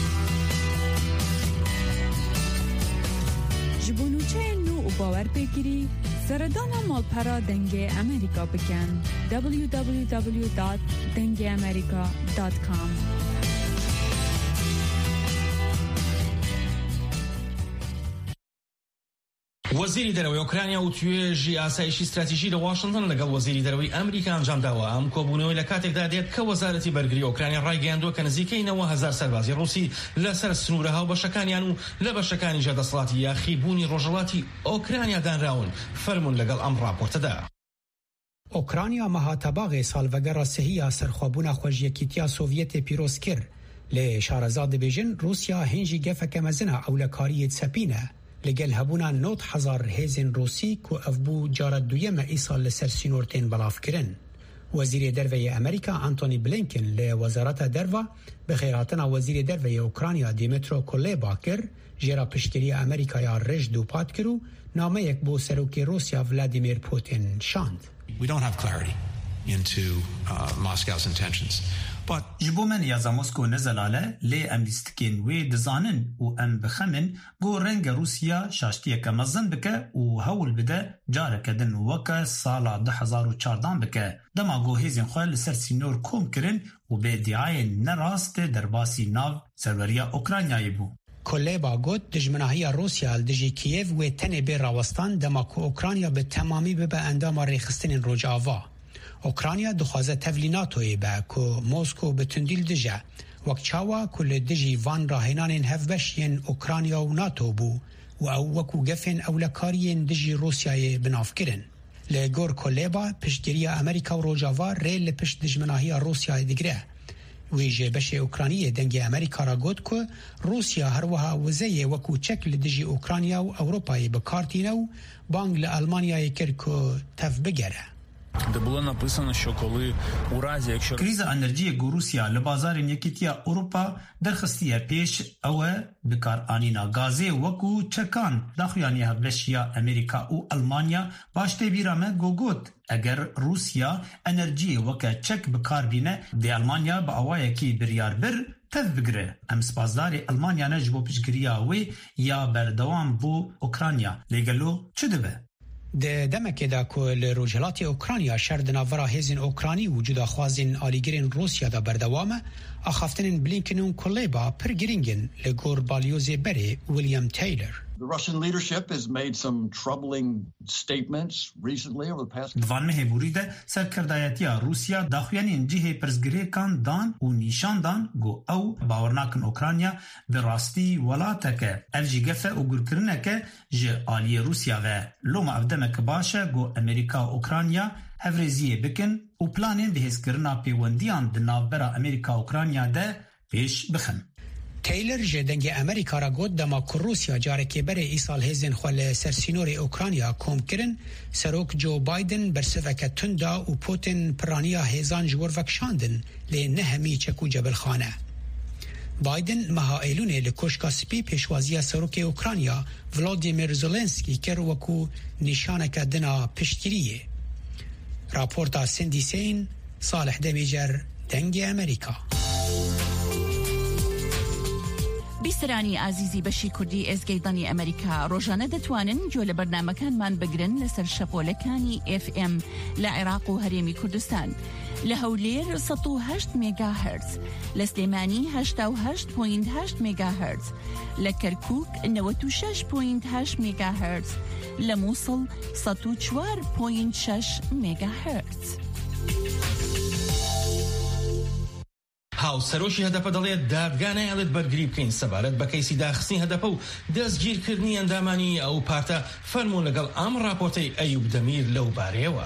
ji bo nûçeyên nû û bawerpêkirî seredana malpera dengê Amerîka bikin. w w w dot dengê amerika dot com وەزیری دەرەوەی ئۆکرانیا و توێژی ئاسایشی استراتیژی لە واشنگتن لەگەڵ وەزیری دەرەوەی ئەمریکا ئەنجامداوە. ئەم کۆبوونەوەی لە کاتێکدا دێت کە وەزارەتی بەرگری ئۆکرانیا ڕایگەیاندووە کە نزیکەی نەوە هەزار سەربازی ڕووسی لەسەر سنوورە هاوبەشەکانیان و لە بەشەکانی ژەدەسەڵاتی یاخیبوونی ڕۆژهەڵاتی ئۆکرانیا دانراون. فەرمون لەگەڵ ئەم راپۆرتەدا. ئۆکرانیا مەهاتەباغی ساڵڤەگەڕە سەهیە سەرخۆبوونا خۆشیەکیتیا سۆڤیەتێ پیرۆز کرد. لێ شارەزا دەبێژن رووسیا هێنجی گەفەکە مەزنە ئەولەکاریەت سەپینە لەگەل هەبوونا نۆت حەزار هێزن ڕووسی کو ئەف بوو جارە دوویەمە ئیسال لەسەر سینۆرتێن بەڵافکردن. وەزیرێ دەرڤەیە ئەمریکا ئانتۆنی بلینکن لە وەزارەتە دەرڤە بەخێرهاتنا وەزیرێ دەرڤەیە ئوکرانیا دیمترۆ کولێبا کرد ژێرا پشتگیریە ئەمریکایا ڕێژ دووپات کرد و نامەیەک بۆ سەرۆکی رووسیا ڤلادیمیر پوتین شاند. We don't have clarity into uh, Moscow's intentions. But جبو من يا موسكو نزلاله لي ام دستكين وي دزانن و ام بخمن جو رنگ روسيا شاشتيه كمزن بك و هول بدا جاره كدن وكا سالا ده هزار و چاردان بك دما جو هيزن خوال لسر سينور كوم کرن و به دعاية نراست درباسي ناو سروريا اوكرانيا يبو. کولێبا گوت دژمناهیە رووسیا دژی کیێڤ وێ تەنێ بێ ڕاوەستان دەما کو ئۆکرانیا بە تەمامی ببە ئەنداما ڕێخستنین ڕۆژاوا. ئۆکرانیا دخوازە تەڤلی ناتۆیە بە کو مۆسکۆ بتوندیل دژە وەک چاوە کو لە دژی ڤان ڕاهێنانên هەڤبەشیên ئۆکرانیا و ناتۆ بوو و ئەو وەکو گەفێن ئەولەکاریên دژی رووسیایê بنافkirin. لە گۆر کولێبا پشتگیریە ئەمریکا و ڕۆژاوا رێ لە پشت دژمناهیە رووسیایê digire. ویژه بەشێ ئوکرانیە دەنگی ئەمریکا را گوت کە رووسیا هەروەها وزەیە وەکو چەک لە دژی ئوکرانیا و ئەوروپایە بەکارتینە و بانگ لە ئەلمانیایە کرد کە تەف بگەرە. کریزا انرژی روسیا لە بازارên یەکێتیە ئەوروپا دەرخستیە پێش ئەوە بکارانینا گازê وەکو چەکان داخوایانیە هەڤلەشیە ئەمریکا و ئەلمانیا باشتێ بیرامە گۆگوت ئەگەر رووسیا ئەنەرژی وەکە چەک بکاربینە دێ ئەلمانیا بە ئەوایەکی بریار بر تەف بگرێ. ئەم سپاسداری ئەلمانیانە ji بۆ پشتگیریya wê ya berdewam bû ئۆکرانیا لێگەلۆ çi dibe؟ د دمکێدا کو لە ڕۆژهەڵاتی ئۆکرانیا شەر دناڤەرا هێزن ئۆکرانی و جوداخوازین ئالیگرên رووسیادا بەردەوامە ئاخافتنên بلینکن و کولێبا پڕ گرنگن لە گۆر بالیۆزێ بەرێ ویلیام تەیلەر. The Russian leadership has made some troubling statements recently over the past. Van mehburide serkerdayetiya Rusya daxuyanên cihê pirsgirêkan dan û nîşandan got ew bawernakin Ukrayna bi rastî welateke ev jî gefe û gurkirineke ji aliyê Rusya ve loma ev demek baş e got Amerîka û Ukrayna hevrêziyê bikin û planên bihêzkirina pêwendiyan di navbera Amerîka û Ukrayna de pêş bixin. تیلر جه دنگ امریکا را گود دما که روسیا جاره که بره ایسال هزین خوال سرسینور اوکرانیا کم کرن سروک جو بایدن برسفک تندا و پوتین پرانیا هزان جور وکشاندن لی نهمی چکو جبل خانه. بایدن مها ایلونه لکوشکا سپی پیشوازی سروک اوکرانیا ولادیمیر زولنسکی کر وکو نشانک دنا پشتگیریه. راپورتا سندی سین صالح دمیجر دنگ امریکا. بیسرانی ئازیزی بەشی کوردی ئێسگەیدانی ئەمریکا ڕۆژانە دەتوانن گوێ لە بەرنامەکانمان بگرن لەسەر شەپۆلەکانی ئێف ئێم لە عێراق و هەرێمی کوردستان لە هەولێر سەد و هەشت مێگاهەرتز، لە سلێمانی هەشتا و هەشت پۆینت هەشت مێگاهەرتز، لە کەرکووک نەوەت و شەش پۆینت هەشت مێگاهەرتز، لە مووسڵ سەد و چوار پۆینت شەش مێگاهەرتز. هاوسەرۆشی هەدەپە دەڵێت دادگانەیەڵێت بەرگری بکەین سەبارەت بە کەیسی داخستنی هەدەپە و دەستگیرکردنی ئەندامانی ئەو پارتە فەرموو لەگەڵ ئەم راپۆرتەی ئەیوب دەمیر لەو بارەیەوە.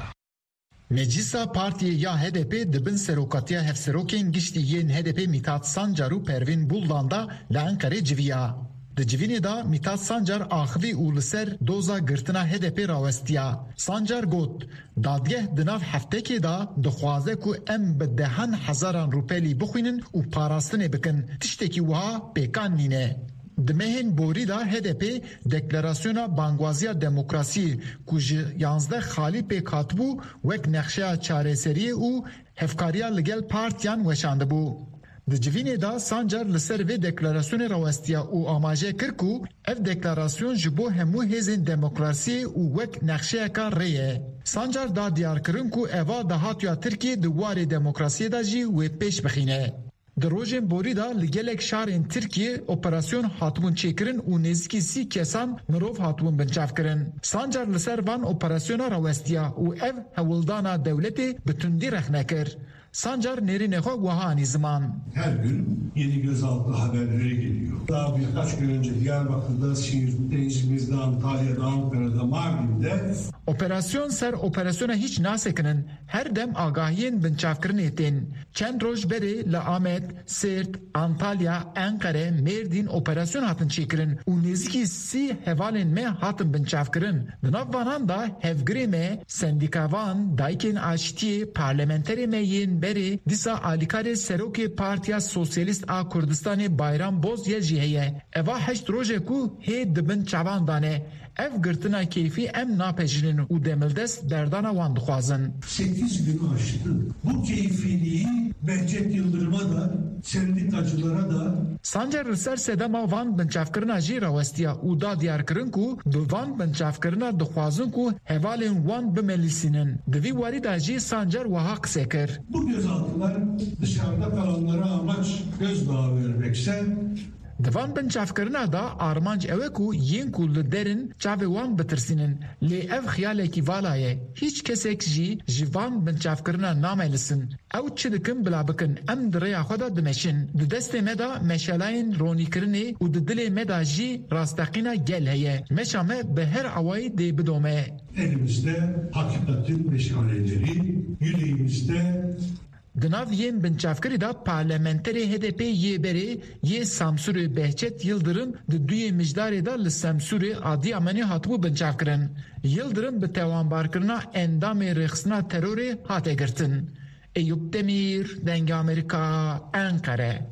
مجلسا پارتی یا H D P dibin serokatiya hevserokên giştî yên H D P Mithat Sancar û Pervin Buldan da li Enqerê civiya. Di civînê da Mithat Sancar axivî û li ser doza girtina H D P rawestiya. Sancar got, dadgeh di nav heftekê da dixwaze ku em bi dehan hezaran rûpelî bixwînin û parastinê bikin. Tiştekî wiha pêkan nîne. Di mehên borî da H D P deklarasyona bangwaziya demokrasiyê ku ji yanzdeh xalî pêk hatibû wek nexşeya çareseriyê û hevkariya li gel partiyan weşandibû. Di civînê da Sancar li ser vê deklarasyonê rawestiya û amaje kir ku ev deklarasyon ji bo hemû hêzên demokrasiyê û wek nexşeyeka rê ye. Sancar da diyarkirin ku eva dahatiya Tirkiye di warê demokrasiyê da jî wê pêş bixîne. Di rojên borî da li gelek şarên Tirkiye operasyon hatibûn çêkirin û nêzîkî sî kesan mirov hatibûn binçavkirin. Sancar li ser van operasyona rawestiya û ev hewildana dewletê bi tundî rexne kir. Sancar nêrînê xwe wiha anî ziman. Her gün yeni gözaltı haberleri geliyor. Daha birkaç gün önce Diyarbakır'da, Siirt'te, İzmir'de, Antalya'da, Ankara'da, Mardin'de. Operasyon ser operasyona hiç nasekinin her dem agahiyên binçavkirinê tên. Çend roj berê li Amed, Siirt, Antalya, Ankara, Mêrdîn operasyon hatin çêkirin û nêzîkî sî hevalên me hatin binçavkirin. Di nav vanan da hevgirê me, sendîkavan, dayikên aşitiyê, parlamenterê me yên berê dîsa alîkarê serokê Partiya Sosyalîst a Kurdistanê Bayram Boz ye jî heye. Eva heşt rojê ku hê dibin çavan dane. Ev girtina keyfî em napejinin û demildest berdana wan dixwazin. sekiz gün aştı. Bu keyfiliği Behçet Yıldırım'a da, sendikacılara da. Sancar li ser sedema van binçavkirina jî rawestiya û da diyarkirin ku bi van binçavkirina dixwazin ku hevalên wan bimelîsînin. Di vî warî da jî Sancar wiha qise kir. Bu gözaltılar dışarıda kalanlara amaç gözdağı vermekse Divan binçavkirina da armanc ew ku yên ku li derin çavê wan bitirsînin. Lê ev xiyalekî vala ye. Hiç kesek jî ji van binçavkirina namelisin. Ew çi dikin bila bikin. Em di rêya xwe da dimeşin. Di destê me da meşalayên ronîkirinê û di dilê me da jî rasteqîna gel heye. Meşa me bi her awayî dê bidome. Elimizde hakikatin meşaleleri, yüreğimizde. Di nav yên binçavkirî da parlamenterê H D P yê berê yê Samsurê Behçet Yıldırım di duyê mijdarê da li Samsurê Adî Amenê hatibû binçavkirin. Yıldırım bi tewanbarkirina endamê rêxistina terorê hate girtin. Eyüp Demir, Dengê Amerîka, Ankara.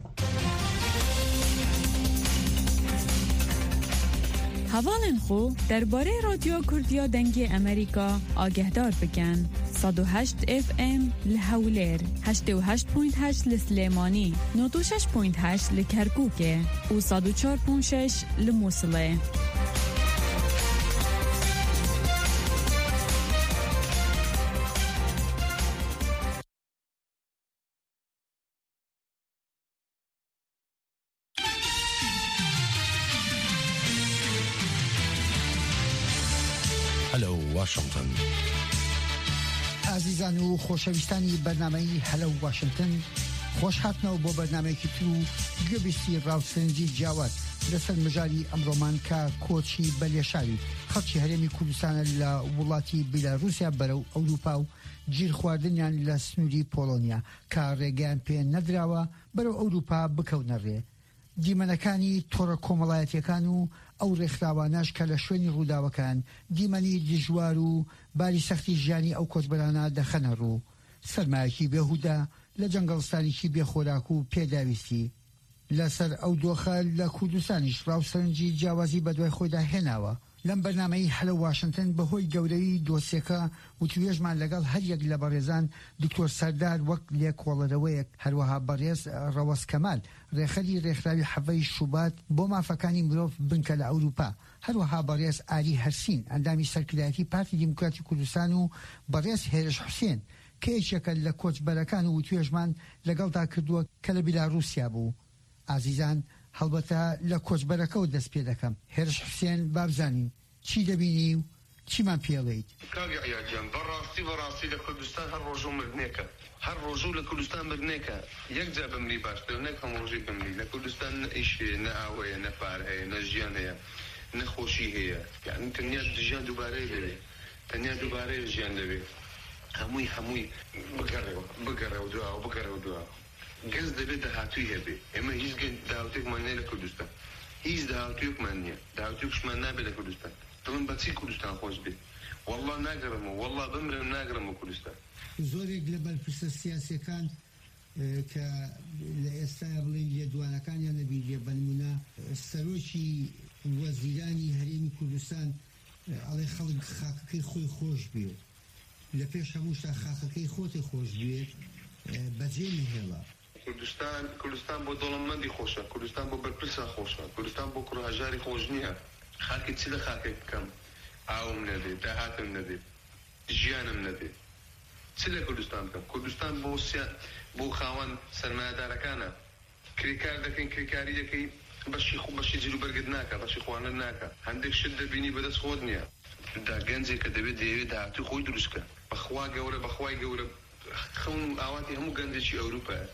هەواڵێن خۆ دەربارەی رادیۆ کوردیا دەنگی ئەمریکا ئاگەهدار بکەن. سەد و هەشت ئێف ئێم لە هەولێر، هەشت و هەشت پۆینت هەشت لە سلێمانی، نۆ و شەش پۆینت هەشت لە کەرکووکێ و سەد و چوار پۆینت شەش لە مووسڵێ. واشنطن. عزیزان و خۆشەویستانی بەرنامەی هەلو واشنگتن، خۆش هاتنەوە بۆ بەرنامەیەکی تر و گوێبیستی ڕاوسەرنجی جیاوات لەسەر مژاری ئەمڕۆمان کە کۆچی بەلێشاوی خەڵکی هەرێمی کوردستانە لە وڵاتی بیلاروسیا بەرەو ئەوروپا و گیر خواردنیان لە سنووری پۆلۆنیا کە ڕێگەیان پێ نەدراوە بەرەو ئەوروپا بکەونە ڕێ. دیمەنەکانی تۆڕە کۆمەڵایەتیەکان و ئەو ڕێکخراوانەش کە لە شوێنی ڕووداوەکان دیمەنی دژوار و باری سەختی ژیانی ئەو کۆچبەرانە دەخەنە ڕوو. سەرمایەکی بێهوودە لە جەنگەڵستانێکی بێخۆراک و پێداویستی. لەسەر ئەو دۆخە لە کوردستانیش ڕاوسەرنجی جیاوازی بەدوای خۆیدا هێناوە. لەم بەرنامەی هەلە واشنگتن بەهۆی گەورەی دۆسیەکە وتوێژمان لەگەڵ هەریەک لە بەڕێزان دکتۆر سەردار وەک لێکۆڵەرەوەیەک هەروەها بەڕێز ڕەوەز کەمال ڕێخەری ڕێکخراوی حەڤەی شوبات بۆ مافەکانی مرۆڤ بنکە لە ئەوروپا، هەروەها بەڕێز ئاری هەرسین ئەندامی سەرکردایەتی پارتی دیموکراتی کوردستان و بەڕێز هێرش حوسێن کە یەکێکە لە کۆچبەرەکان و وتوێژمان لەگەڵدا کردووە کە لە بیلاڕووسیا بوو. ئازیزان هەڵبەتە لە کۆچبەرەکەەوە دەست پێ دەکەم. هێرش حوسێن بابزانین چی دەبینی و چیمان پێڵێیت؟ کاگە عیاجان بەڕاستی بەڕاستی لە کوردستان هەر ڕۆژوو مردنێکە، هەر ڕۆژوو لە کوردستان مردنێکە. یەکجا بمری باشتر نەک هەم ڕۆژی بمری. لە کوردستان نە ئیشێ، نە ئاوەیە، نە پار هەیە، نە ژیان هەیە، نەخۆشی هەیە. یعنی تەنیا ژیان دووبارەی دەبێت، تەنیا دووبارەی ژیان دەبێت. هەمووی هەمووی بگەڕێەوە بگەڕێەوە دواوە بگەڕێەوە دواوە. گەز دەبێت داهاتووی هەبێ. ئێمە هیچ داوتێکمان نیە لە کوردستان، هیچ داهاتوویەکمان نییە، داهاتوویەکشمان نابێت لە کوردستان. دڵم بەچی کوردستان خۆش بێت. والله ناگەڕمەوە، والله بمرم ناگەڕمەوە کوردستان. زۆرێک لە بەرپرسە سیاسیەکان کە لە ئێستاە بڵێن لێدوانەکانیان نەبی لێ بەنمونە سەرۆکی وەزیرانی هەرێمی کوردستان ئەڵێ خەڵک خاکەکەی خۆی خۆش بێت، لە پێش هەمووشتا خاکەکەی خۆتی خۆش بێت بەجێی هێڵە. کوردستان کوردستان بۆ دەوڵەمەندی خۆشە، کوردستان بۆ بەرپرسە خۆشە، کوردستان بۆ کوڕهەژاری خۆش نییە. خاکی چی لە خاکێک بکەم؟ ئاوم نەبێت، داهاتم نەبێت، ژیانم نەبێت. چی لە کوردستان بکەم؟ کوردستان بۆ بۆ خاوەن سەرمایەدارەکانە. کریکار دەکەین، کریکاری دەکەی بەشی خۆ بەشی جلو بەرگت ناکە، بەشی خواردن ناکە. هەندێک شت دەبینی بەدەست خۆت نییە. دا گەنجێک کە دەبێت دەیەوێت داهاتووی خۆی دروستکە. بەخوا گەورە بەخوای گەورە خەون و ئاواتی هەموو گەنجێکی ئەوروپایە.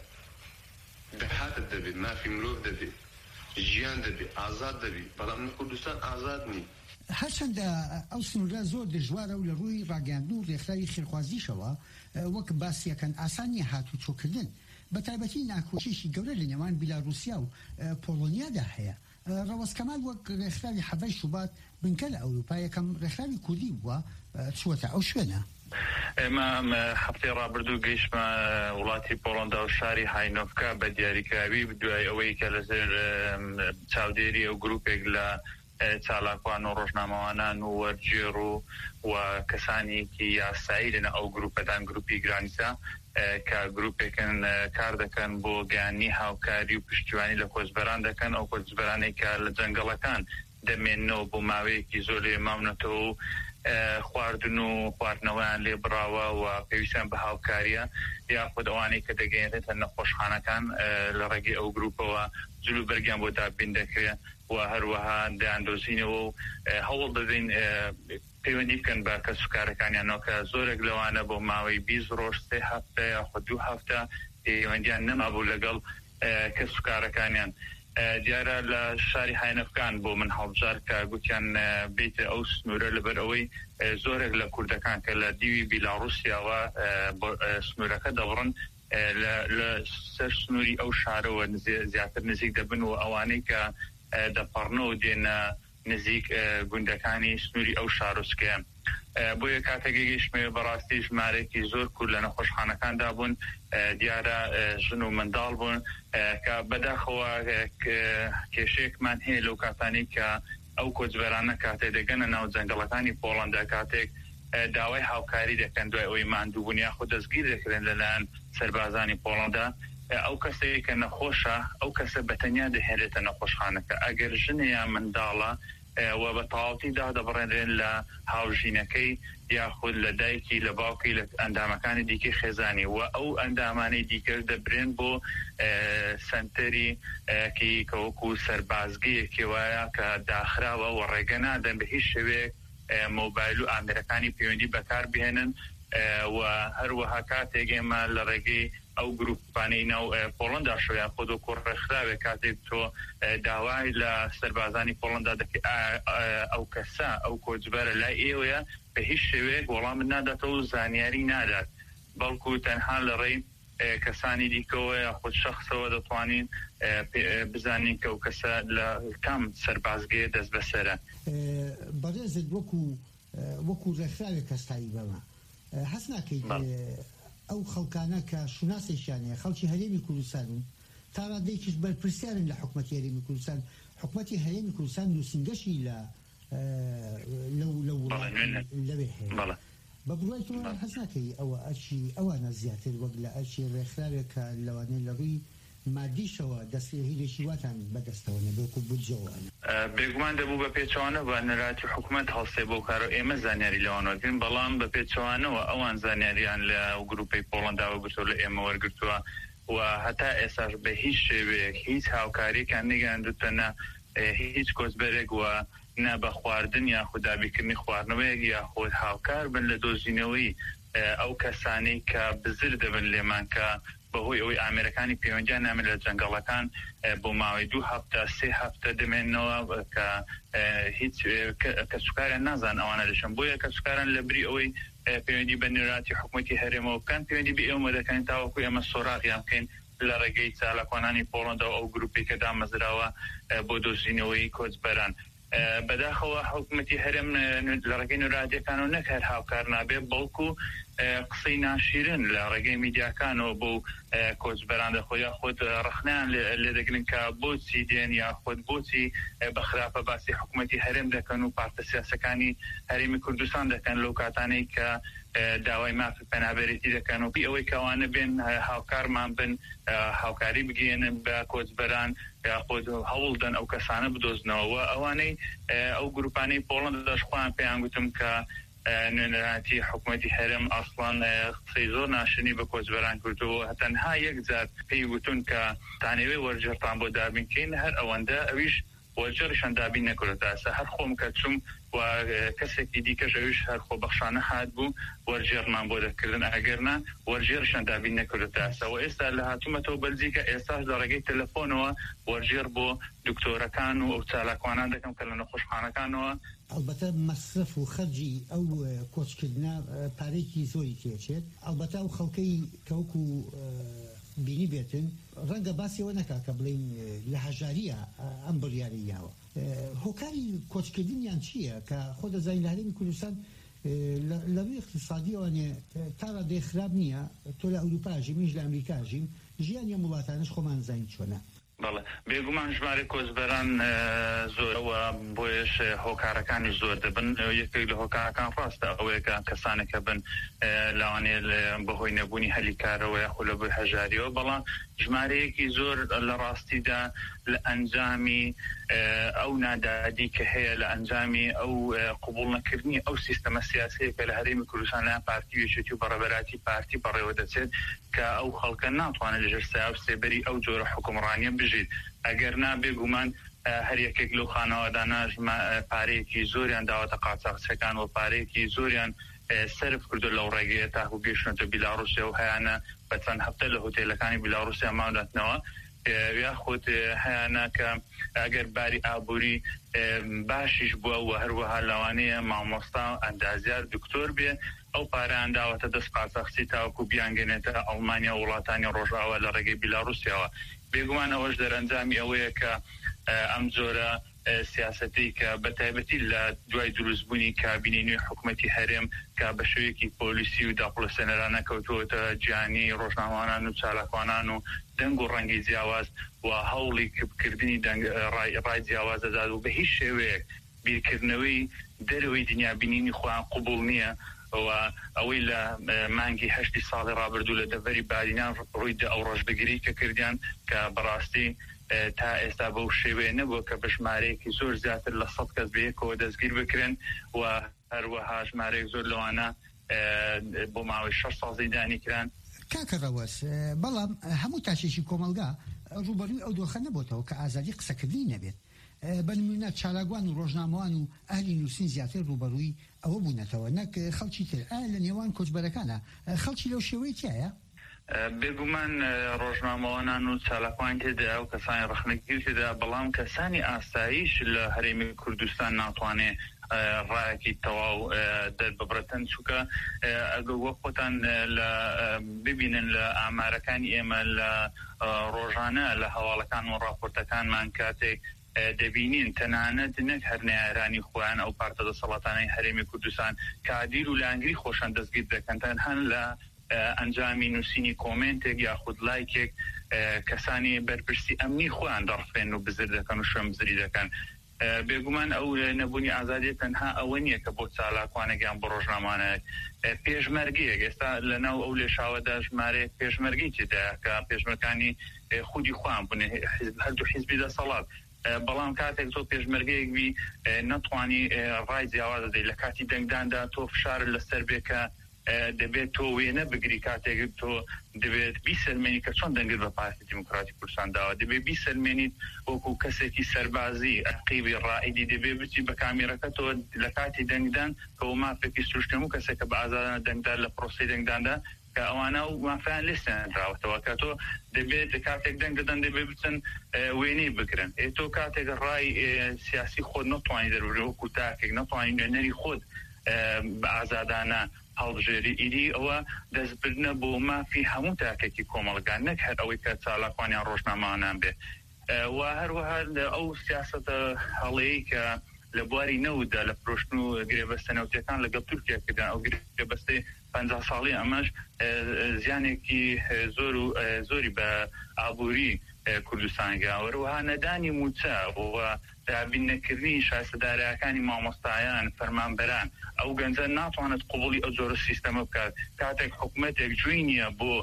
دەهاتت دەبێت، مافی مرۆڤ دەبێت، ژیان دەبێت، ئازاد دەبێت. بەڵام لە کوردستان ئازاد نی. هەرچەندە ئەو سنوورە زۆر دژوارە و لە ڕووی ڕاگەاندن و ڕێکخراوی خێرخوازیشەوە وەک باسیەکەن ئاسانی هاتوو چۆکردن بە تایبەتی ناکۆچیشی گەورە لە نێوان بیلاڕووسیا و پۆڵۆنیادا هەیە. ڕەوەز کەمال وەک ڕێکخراوی حەڤەی شوبات بنکە لە ئەوروپا یەکەم ڕێکخراوی کوردی بووە چووەتە ئەو شوێنە. ئێمە هەفتەی ڕابردوو گەیشتمە وڵاتی پۆڵەندا و شاری هاینۆفکا بە دیاریکراوی دوای ئەوەی کە لەسەر چاودێری ئەو گروپێک لە چالاکوان و ڕۆژنامەوانان و وەرجێڕ و و کەسانێکی یاسایی لەنە ئەو گروپەدان گروپی گرانیسا کە گروپێکن کار دەکەن بۆ گیانی هاوکاری و پشتیوانی لە کۆچبەران دەکەن. ئەو کۆچبەرانێک کە لە جەنگەڵەکان دەمێننەوە بۆ ماوەیەکی زۆر لێ ماونەتەوە و خواردن و خواردنەوەیان لێ بڕاوە و پێویستیان بە هاوکاریە یاخود ئەوانەی کە دەگەێنێتە نەخۆشخانەکان لە ڕێگەی ئەو گروپەوە جلو بەرگیان بۆ دابین دەکرێت و هەروەها دەیاندۆزینەوە و هەوڵ دەدەین پەیوەندی بکەن بە کەسوکارەکانیانەوە کە زۆرێک لەوانە بۆ ماوەی بیست ڕۆژ سێ هەفتە یاخود دوو هەفتە پەیوەندیان نەمابوو لەگەڵ کەسوکارەکانیان. دیارە لە شاری هاینەفکان بۆ من هەڵبژار کە گوتیان بیتە ئەو سنوورە لەبەر ئەوەی زۆرێک لە کوردەکان کە لە دیوی بیلاڕووسیاوە سنوورەکە دەبڕن لە سەر سنووری ئەو شارەوە زیاتر نزیک دەبن و ئەوانەی کە دەپەڕنەوە دێنە نزیک گوندەکانی سنووری ئەو شارۆچکەیە. بۆیە کاتێکی گەیشتمێ بەڕاستی ژمارێکی زۆر کورد لە نەخۆشخانەکاندا بوون، دیارە ژن و منداڵ بوون کە بەداخەوە کێشەیەکمان هەیە لەو کاتانی کە ئەو کۆچبەرانە کاتێک دەگەنە ناو جەنگەڵەکانی پۆڵەندا کاتێک داوای هاوکاری دەکەن دوای ئەوەی ماندووبوون یاخود دەستگیر دەکرێن لەلایەن سەربازانی پۆڵەندا. ئەو کەسەیە کە نەخۆشە ئەو کەسە بەتەنیا دەهێنێتە نەخۆشخانەکە. ئەگەر ژنە یان منداڵە و بە تەواوەتیدا دەبڕێنرێن لە هاوژینەکەی یاخود لە دایکی لە باوکی لە ئەندامەکانی دیکەی خێزانی و ئەو ئەندامانەی دیکەش دەبرێن بۆ سنتەری کی کەوەکو سەربازگەیەکی وایە کە داخراوە و ڕێگە نادەن بە هیچ شێوەیەک مۆبایل و ئامێرەکانی پەیوەندی بەکار بهێنن و هەروەها کاتێک ئێمە لە ڕێگەی ئەو گروپانەی ناو پۆڵەندا شویان خۆ و کوڕڕێکخراوێک کاتێک تۆ داوای لە سەربازانی پۆڵەندا دەکەی ئەو کەسە ئەو کۆچبەرە لای ئێوەیە بە هیچ شێوەیەک وەڵامت ناداتەوە و زانیاری نادات، بەڵکو تەنها لە ڕێی کەسانی دیکەوە یاخود شەخصەوە دەتوانین بزانین کە ئەو کەسە لە کام سەربازگەیە دەست بەسەرە. بەڕێزت وەکو وەکو ڕێکخراوێک کەستایی بەمە هەست ناکەیت ئەو خەڵکانە کە شوناسێکیانەیە خەڵکی هەرێمی کوردستان و تاڕادێکیش بەرپرسیارن لە حکوومەتی هەرێمی کوردستان حکوومەتی هەرێمی کوردستان نووسنگەشی لە لەو لەوێ هەیە بە بڕای تۆ حەز ناکەی ئەوە ئەرچی ئەوانە زیاتر وەک لە ئەرچی ڕێکخراوێکە لەوانەیە لە ڕووی مادیشەوە دەستپێهیرێکی واتان بەدەستەوە نەبێت و بودجەوانە بێگومان دەبوو بە پێچوانە بە نەراتی حکوومەت هەڵسێ بۆ کارە ئێمە زانیاری لەوانەوەگرن بەڵام بە پێچوانەوە ئەوان زانیاریان لە گروپی پۆڵەنداوە گرتووە لە ئێمە وەرگرتووە و هەتا ئێساش بە هیچ شێوەیەک هیچ هاوکاریەکان نیگەاندوتەنە هیچ کۆچبەرێک وە نا بە خواردن یا خودابیکردنی خواردنەوەیەک یا خۆت هاوکار بن لە دۆزینەوەی ئەو کەسانەی کە بزر دەبن لێمان کە بەهۆی ئەوەی ئامێرەکانی پەیوەندیان نامێت لە جەنگەڵەکان بۆ ماوەی دوو هەفتە سێ هەفتە دەمێنەوە کە هیچ کەسوکاریان نازان ئەوانە دەشن بۆیە کەسوکاران لە بری ئەوەی پەیوەندی بە نێراتی حکوومەتی هەرێمەوە بکەن پەیوەندی بە ئێوە دەکەن تاوەکو ئێمە سۆراغیان بکەین لە ڕێگەی چالاکوانانی پۆڵەندەوە ئەو گروپی کە دامەزراوە بۆ دۆزینەوەی کۆچبەران بەداخەوە حکوومەتی هەرێم لە ڕێگەی نێراتیەکانەوە نەک هەر هاوکار نابێ بەڵکو قسەی ناشیرن لە ڕێگەی میدیاکانەوە بۆ کۆچبەران دەخۆی خۆت ڕخنیان لێ دەگرن کە بۆچی دێن یا خۆت بۆچی بە خراپە باسی حکوومەتی هەرێم دەکەن و پارتە سیاسەکانی هەرێمی کوردستان دەکەن لەو کاتانەی کە داوای مافی پەنابەرێتی دەکەن و پێی ئەوەی کەوانە بێن هاوکارمان بن هاوکاری بگێنن بە کۆچبەران یا خۆت هەوڵدەن ئەو کەسانە بدۆزنەوە ئەوانەی ئەو گروپانەی پۆڵەند دەشخوان پێیان گوتم کە نوێنەراتی حکوومەتی هەرێم ئەسڵان قسەی زۆر ناشنی بە کۆچبەران کردووە هەتەنها یەک جار پێی گوتون کە تانەوێ وەرجێڕتان بۆ دابینکەین هەر ئەوەندە ئەویش وەرجێڕیشان دابین نەکردێتە ئەسا هەر خۆم کە چوم و کەسێکی دیکەش ئەویش هەر خۆ بەخشانە هات بوو وەرجێڕمان بۆ دەکردن ئەگەرنا وەرجێڕیشان دابین نەکردێتە ئەسا و ئێستا لە هاتوومەتەوە بەلجیکا ئێستاش لە ڕێگەی تەلەفۆنەوە وەرجێڕ بۆ دکتۆرەکان و ئەو چالاکوانان دەکەم کە لە نەخۆشخانەکانەوە ئەلبەتە مەسرف و خەرجی ئەو کۆچکردنە پارێکی زۆری تێچێت ئەلبەتە ئەو خەڵکەی کەوکو بینی بێتن ڕەنگە باسیەوە نەکا کە بڵین لە هەژاریە ئەم بڕیارەیەوە هۆکاری کۆچکردنیان چییە کە خۆ دەزانین لە هەرێمی کوردستان لەوەی اقتصادیەوەنێ تا ڕادەی خراپ نییە تۆ لە ئەوروپاژی منیش لە ئەمریکاژیم ژیانی وڵاتانش خۆمان زانین چۆنە بەڵێ بێگومان ژمارە کۆچبەران زۆرەوە بۆیش هۆکارەکانی زۆر دەبن یەکێک لە هۆکارەکان ڕاستە ئەوەیە کەسانێکە بن لاوانێ بەهۆی نەبوونی هەلی کارەوە یاخۆ لە بۆی هەژاریەوە بەڵام ژمارەیەکی زۆر لە ڕاستیدا لە ئەنجامی ئەو نادادی کە هەیە لە ئەنجامی ئەو قبول نەکردنی ئەو سیستەمە سیاسەیە کە لە هەرێمی کوردستان لایەن پارتی وێچێتی و بەڕێبەراتی پارتی بەڕێوە دەچێت کە ئەو خەڵکە ناتوانێت لەژێر سایە و سێبەری ئەو جۆرە حکومڕانیە بژیت ئەگەر نا بێگومان هەر یەکێک لەو خانەوادانە پارەیەکی زۆریان داوەتە قاچاقچەکان و پارەیەکی زۆریان سرف کردو لەو ڕێگەیە تاکو گەیشتنەوە بیلاڕوسیا و هەیەنە بە چەند هەفتە لە هۆتێلەکانی بیلاڕوسیا ماونەتنەوە یاخود هەیەنە کە ئەگەر باری ئابووری باشیش بووە و هەروەها لەوانەیە مامۆستا ئەندازیار دکتۆر بێ ئەو پارەیان داوەتە دەست قاچاقچی تاوەکو بیانگەنێتە ئەڵمانیا و وڵاتانی ڕۆژاوە لە ڕێگەی بیلاڕوسیاوە بێگومان ئەوەش دەرەنجامی ئەوەیە کە ئەم جۆرە سیاسەتی کە بەتایبەتی لە دوای دروستبوونی کابینی نوێی حکوومەتی هەرێم کە بە شێوەیەکی پۆلیسی و داپڵەسەنەرانە کەوتووەتە گیانی ڕۆژنامەوانان و چالاکوانان و دەنگ و ڕەنگی جیاواز و هەوڵی کردنی ڕای جیاواز دەدات و بە هیچ شێوەیەک بیرکردنەوەی دەرەوەی دنیابینینی خۆیان قبول نییە و ئەوەی لە مانگی هەشتی ساڵی ڕابردوو لە دەڤەری بارینان ڕوویدا ئەو ڕۆژبگیری کە کردیان کە بەڕاستی تا ئێستا بەو شێوەیە نەبووە کە بە ژمارەیەکی زۆر زیاتر لە سەد کەس بەیەکەوە دەستگیر بکرێن و هەروەها ژمارەیەک زۆر لەوانە بۆ ماوەی شەش ساڵ زیندانی کران کاکە ڕەوەس بەڵام هەموو تاچێکی کۆمەلگا ڕوبەرووی ئەو دۆخە نەبووتەوە کە ئازادی قسەکردنی نەبێت بە نمونە چالاگوان و ڕۆژنامەوان و ئەهلی نووسین زیاتر ڕوبەرووی ئەوە بوونەتەوە نەک خەڵکی تر ئایا لە نێوان کۆچبەرەکانە خەڵکی لەو شێوەی تایە بێگومان ڕۆژنامەوانان و چالاکوان تێدا و کەسانی ڕخنەگیر تێدا بەڵام کەسانی ئاساییش لە هەرێمی کوردستان ناتوانێت ڕایەکی تەواو دەرببرەتەن چووکە ئەگە وە خۆتان ببینن لە ئامارەکانی ئێمە لە ڕۆژانە لە هەواڵەکان و ڕاپۆرتەکانمان کاتێک دەبینین تەنانەت نەک هەر نێرانی خۆیان ئەو پارتە دەسەڵاتانەی هەرێمی کوردستان کە عادیل و لانگری خۆشان دەستگیر دەکەن تەنها لە ئەنجامی نووسینی کۆمنتێک یاخود لایکێک کەسانی بەرپرسی ئەمنی خۆیان دەڕفێن و بزر دەکەن و شوێن بزری دەکەن. بێگومان ئەو نەبوونی ئازادی تەنها ئەوە نییە کە بۆ چالاکوانێکیان بۆ ڕۆژنامانەیەک پێشمەرگەیەک ئێستا لەناو ئەو لێشاوەدا ژمارەیەک پێشمەرگی تێدایە کە پێشمەرگەکانی خودی خۆیان بوون هەردوو حیزبی دەسەڵات بەڵام کاتێک تۆ پێشمەرگەیەکبی نەتوانی ڕای جیاواز دەدەیت لە کاتی دەنگداندا تۆ فشار لەسەر بێکە دەبێت تۆ وێنە بگری کاتێک تۆ دەبێت بیسەلمێنی کە چۆن دەنگت بە پارتی دیموکراتی کوردستان داوە دەبێت بیسەلمێنیت وەکو کەسێکی سەربازی عەقیبی ڕائیدی دەبێت بچی بە کامێرەکە تۆ لە کاتی دەنگدان کە و مافێکی سروشتێم و کەسێکە بە ئازادانە دەنگدار لە پرۆسی دەنگداندا کە ئەوانە و مافیان لێستێنراوەتەوە کە تۆ دەبێت کاتێک دەنگ دەدەن دەبێت بچن وێنەی بگرن تۆ کاتێک ڕای سیاسی خۆت نەتوانی دەروێ وەکو تاکێک نەتوانی نوێنەری خۆت بە ئازادانە هەڵبژێری ئیدی ئەوە دەستبردنە بۆ مافی هەموو تاکێکی کۆمەڵگان نەک هەر ئەوەی کە چالاکوانیان ڕۆژنامەوانان بێ و هەروەها ئەو سیاسەتە هەڵەیە کە لە بواری نەوتدا لە فرۆشتن و گرێبەستە نەوتەکان لەگەڵ تورکیا کردن ئەو گرێبەستەی پەنجا ساڵی ئەمەش زیانێکی زۆر و زۆری بە ئابووری کوردستانگا وەروەها نەدانی موچە و دابین نەکردنی شایستەدارەکانی مامۆستایان فەرمانبەران ئەو گەنجە ناتوانێت قوبولی ئەو جۆرە سیستەمە بکات کاتێک حکوومەتێک جوێی نییە بۆ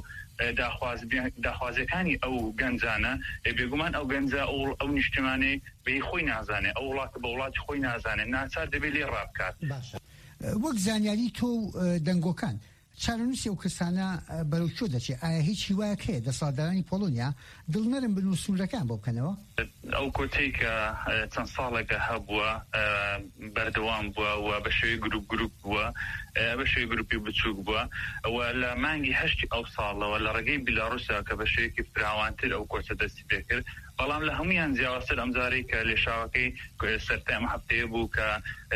داخوازەکانی ئەو گەنجانە بێگومان ئەو گەنجە ئەو نیشتمانەی بەی خۆی نازانێت ئەو وڵاتە بە وڵاتی خۆی نازانێت ناچار دەبێت لێ ڕابکات. وەک زانیاری تۆ دەنگۆکان چارەنووسی ئەو کەسانە بەرەو چۆ دەچێت ئایا هیچ هیوایەک هەیە دەسەڵاتدارانی پۆلۆنیا دڵنەرم بن و سوورەکان بۆ بکەنەوە؟ ئەو کۆتەی کە چەند ساڵێکە هەبووە بەردەوام بووە و بە شێوەی گروپ گروپ بووە بە شێوەی گروپی بچووک بووە ئەوە لە مانگی هەشتی ئەو ساڵەوە لە ڕێگەی بیلاڕوسیا کە بە شێوەیەکی فراوانتر ئەو کۆچە دەستی پێ کرد بەڵام لە هەمویان جیاوازتر ئەمجارەی کە لێشاوەکەی سەرەتای ئەم هەفتەیە بوو کە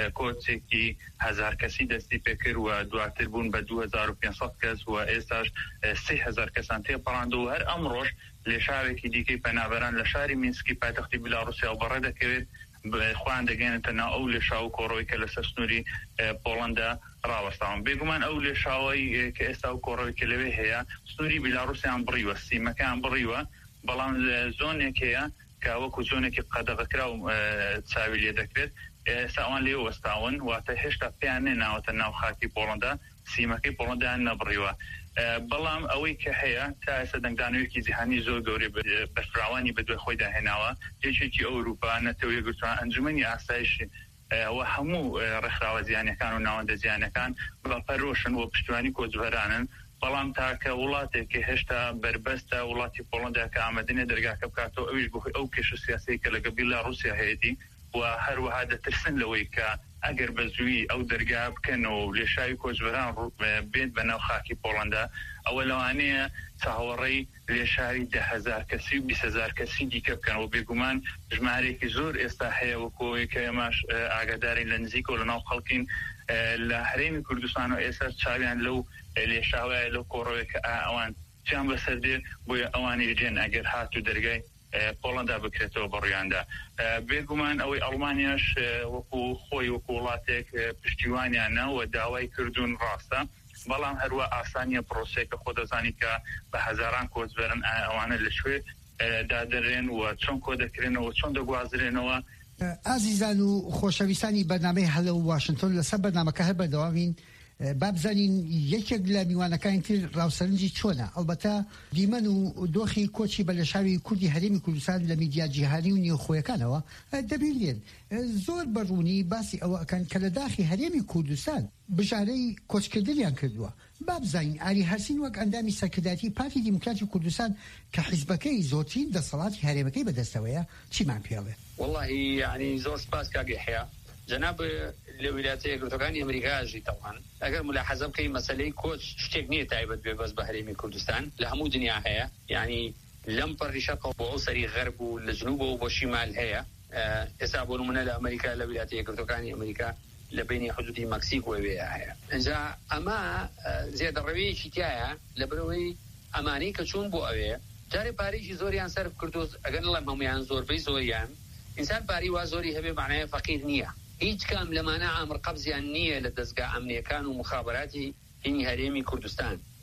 کۆچێکی هەزار کەسی دەستی پێ کرد و دواتر بوون بە دوو هەزار و پێنج سەد کەس و ئێستاش سێ هەزار کەسان تێپەڕاند و هەر ئەمڕۆژ لێشاوێکی دیکەی پەنابەران لە شاری مینسکی پایتەختی بیلاڕوسیا بەڕێ دەکەوێت خۆیان دەگەێنێتە ناو ئەو لێشاو کۆڕەوەی کە لەسەر سنووری پۆڵەندا ڕاوەستاون بێگومان ئەو لێشاوەی کە ئێستا و کۆڕەوەی کە لەوێ هەیە سنووری بیلاڕوسیان بڕیوە سیمەکان بڕیوە بەڵام لە زۆنێک هەیە کە وەکو زۆنێکی قەدەغەکرا و چاوی لێ دەکرێت ئێستا ئەوان لێ وەستاون واتە هێشتا پێیان نێناوەتە ناو خاکی پۆڵەندا سیمەکەی پۆڵەندایان نەبڕیوە بەڵام ئەوەی کە هەیە تا ئێستا دەنگدانەوەیەکی جیهانی زۆر گەورەی بەفراوانی بەدوای خۆی داهێناوە یەکێکی ئەوروپا نەتەوە یەکگرتووە ئەنجومەنی ئاسایشی ئەوە هەموو ڕێکخراوە زیانەکان و ناوەندە زیانەکان بەپەرۆشن و پشتیوانی کۆچبەرانن بەڵام تاکە وڵاتێکی هێشتا بربەستە وڵاتی پۆڵەندا کە ئامادەنێ دەرگاکە بکاتەوە ئەویش بخۆی ئەو کێشە سیاسی کە لەگەڵ بیلاڕوسیا هەیەی و هەروەها دەترسن لەوەی کە ئەگەر بە زووی ئەو دەرگا بکەنەوە و لێشاوی کۆچبەران بێت بە ناو خاکی پۆڵەندا ئەوە لەوانەیە چاوەڕێی لێشاوی ده هەزار کەسی و بیست هەزار کەسی دیکە بکەنەوە بێگومان ژمارێکی زۆر ئێستا هەیە وەکۆی کە ئێمەش ئاگاداری لە نزیکە و لە ناو خەڵکین لە هەرێمی کوردستان و ئێستا چاویان لەو لێشاوایە لەو کۆڕەوەی کە ئەوان چیان بەسەر دێ بۆیە ئەوانی جێن ئەگەر هات و دەرگای پۆڵەندا بکرێتەوە بەڕوویاندا بێگومان ئەوەی ئەڵمانیاش وەکو خۆی وەکو وڵاتێک پشتیوانیانە و داوای کردوون ڕاستە بەڵام هەروە ئاسانیە پرۆسێکە خۆ دەزانی کە بە هەزاران کۆچبەرن ئەوانە لەکوێ دادەرێن و چۆن کۆ دەکرێنەوە چۆن دەگوازرێنەوە. ئازیزان و خۆشەویستانی بەرنامەی هەلە و واشنگتن لەسەر بەرنامەکە هەر بەردەوامین بابزانین یەکێک لە میوانەکانی تر ڕاوسەرنجی چۆنە ئەلبەتە دیمەن و دۆخی کۆچی بەلەشاوی کوردی هەرێمی کوردستان لە میدیا جیهانی و نێوخۆیەکانەوە دەبینێن زۆر بەڕوونی باسی ئەوە ئەکەن کە لە داخی هەرێمی کوردستان بژارەی کۆچکردنیان کردووە. بابزانین ئالی هەرسین وەک ئەندامی سەرکردایەتی پارتی دیموکراتی کوردستان کە حیزبەکەی زۆرترین دەسەڵاتی هەرێمەکەی بەدەستەوەیە چیمان پێڵێ؟ والله یعنی زۆر سپاس کاگە هەیە جناب لە ویلایەتە یەکگرتوەکانی ئەمریکاژی تەوان ئەگەر ملاحەزە بکەی مەسەلەی کۆچ شتێک نییە تایبەت بێ بەس بە هەرێمی کوردستان لە هەموو دنیا هەیە یعنی لەم پەڕی شەرق بۆ ئەو سەری غەرب و لە جنوب و بۆ شیمال هەیە ئێستا بۆ نمونە لە ئەمریکا لە ویلایەتە یەکگرتوەکانی ئەمریکا لە بینی حدودی مەکسیک وێ هەیە ئەنجا ئەمە زیادەڕەویەکی تایە لە بەرەوەی ئەمانەی کە چوون بۆ ئەوێ جارێ پارێکی زۆریان سەرف کردو ئەگەر لەم هەمویان زۆربەی زۆریان ئینسان پاری وا زۆری هەبێ معنایە فەقیر نییە هیچ کام لەمانە ئامر قەبزیان نییە لە دەستگا ئەمنیەکان و مخابراتی هینی هەرێمی کوردستان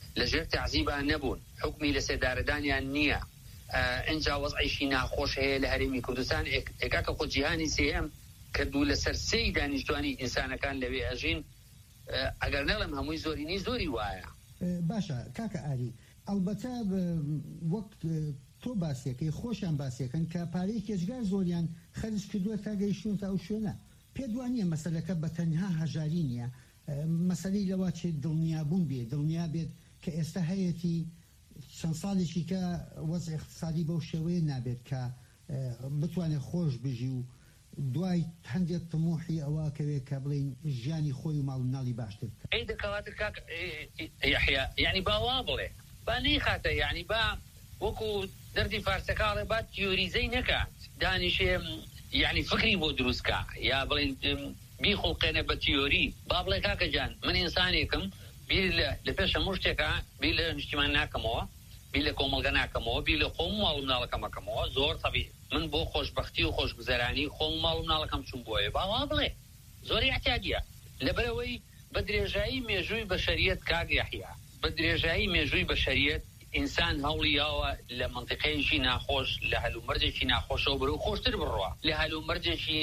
لەژێر تەعزیبان نەبوون حکمی لە سێدارەدانیان نییە ئەنجا وەزعیشی ناخۆش هەیە لە هەرێمی کوردستان ئێکاکە خۆ جیهانی سێم کردو لەسەر سێی دانیشتوانی ئینسانەکان لەوێ ئەژین ئەگەر نەڵم هەمووی زۆرینی زۆری وایە. باشە کاکە ئاری ئەلبەتە وەک تۆ باسیەکەی خۆشیان باسیەکەن کە پارەی کێشگار زۆریان خەرج کردووە تا گەیشتون تا ئەو شوێنە پێدوانیە مەسەلەکە بە تەنها هەژاری نییە مەسەلەی لەوە چێت دڵنیابوون بێت دڵنیا بێت کە ئێستا هەیەی چەند ساڵێکی کە وەزع اقتصادی بەو شێوەیە نابێت کە بتوانێت خۆش بژی و دوای هەندێک تموحی ئەوە کەوێت کە بڵین ژیانی خۆی و ماڵ مناڵی باشتر بکات. ئەی دەکەواتر کاک یحیا یعنی باوا بڵێ با نەیخاتە یعنی با وەکو دەردی فارسەکاڵێ با تیۆریزەی نەکات دانیشێ یعنی فکری بۆ دروستکە یا بڵین بیخڵقێنە بە تیۆری با بڵێ کاکە جان من ئینسانێکم بیر لە پێش هەموو شتێکە بیر لە نیشتیمان ناکەمەوە بیر لە کۆمەڵگە ناکەمەوە بیر لە خۆم ماڵ و مناڵەکەمەکەمەوە زۆر تەبیعی من بۆ خۆشبەختی و خۆشگوزەرانی خۆم ماڵ و مناڵەکەم چوون بۆیە باوا بڵێ زۆری احتیاجیە لەبەرەوەی بە درێژایی مێژووی بەشەریەت کاک یحیا بە درێژایی مێژووی بەشەریەت ئینسان هەوڵیاوە لە منطقەیەکی ناخۆش لە هەلومەرجێکی ناخۆشەوە بەرەو خۆشتر بڕوە لە هەلومەرجێکی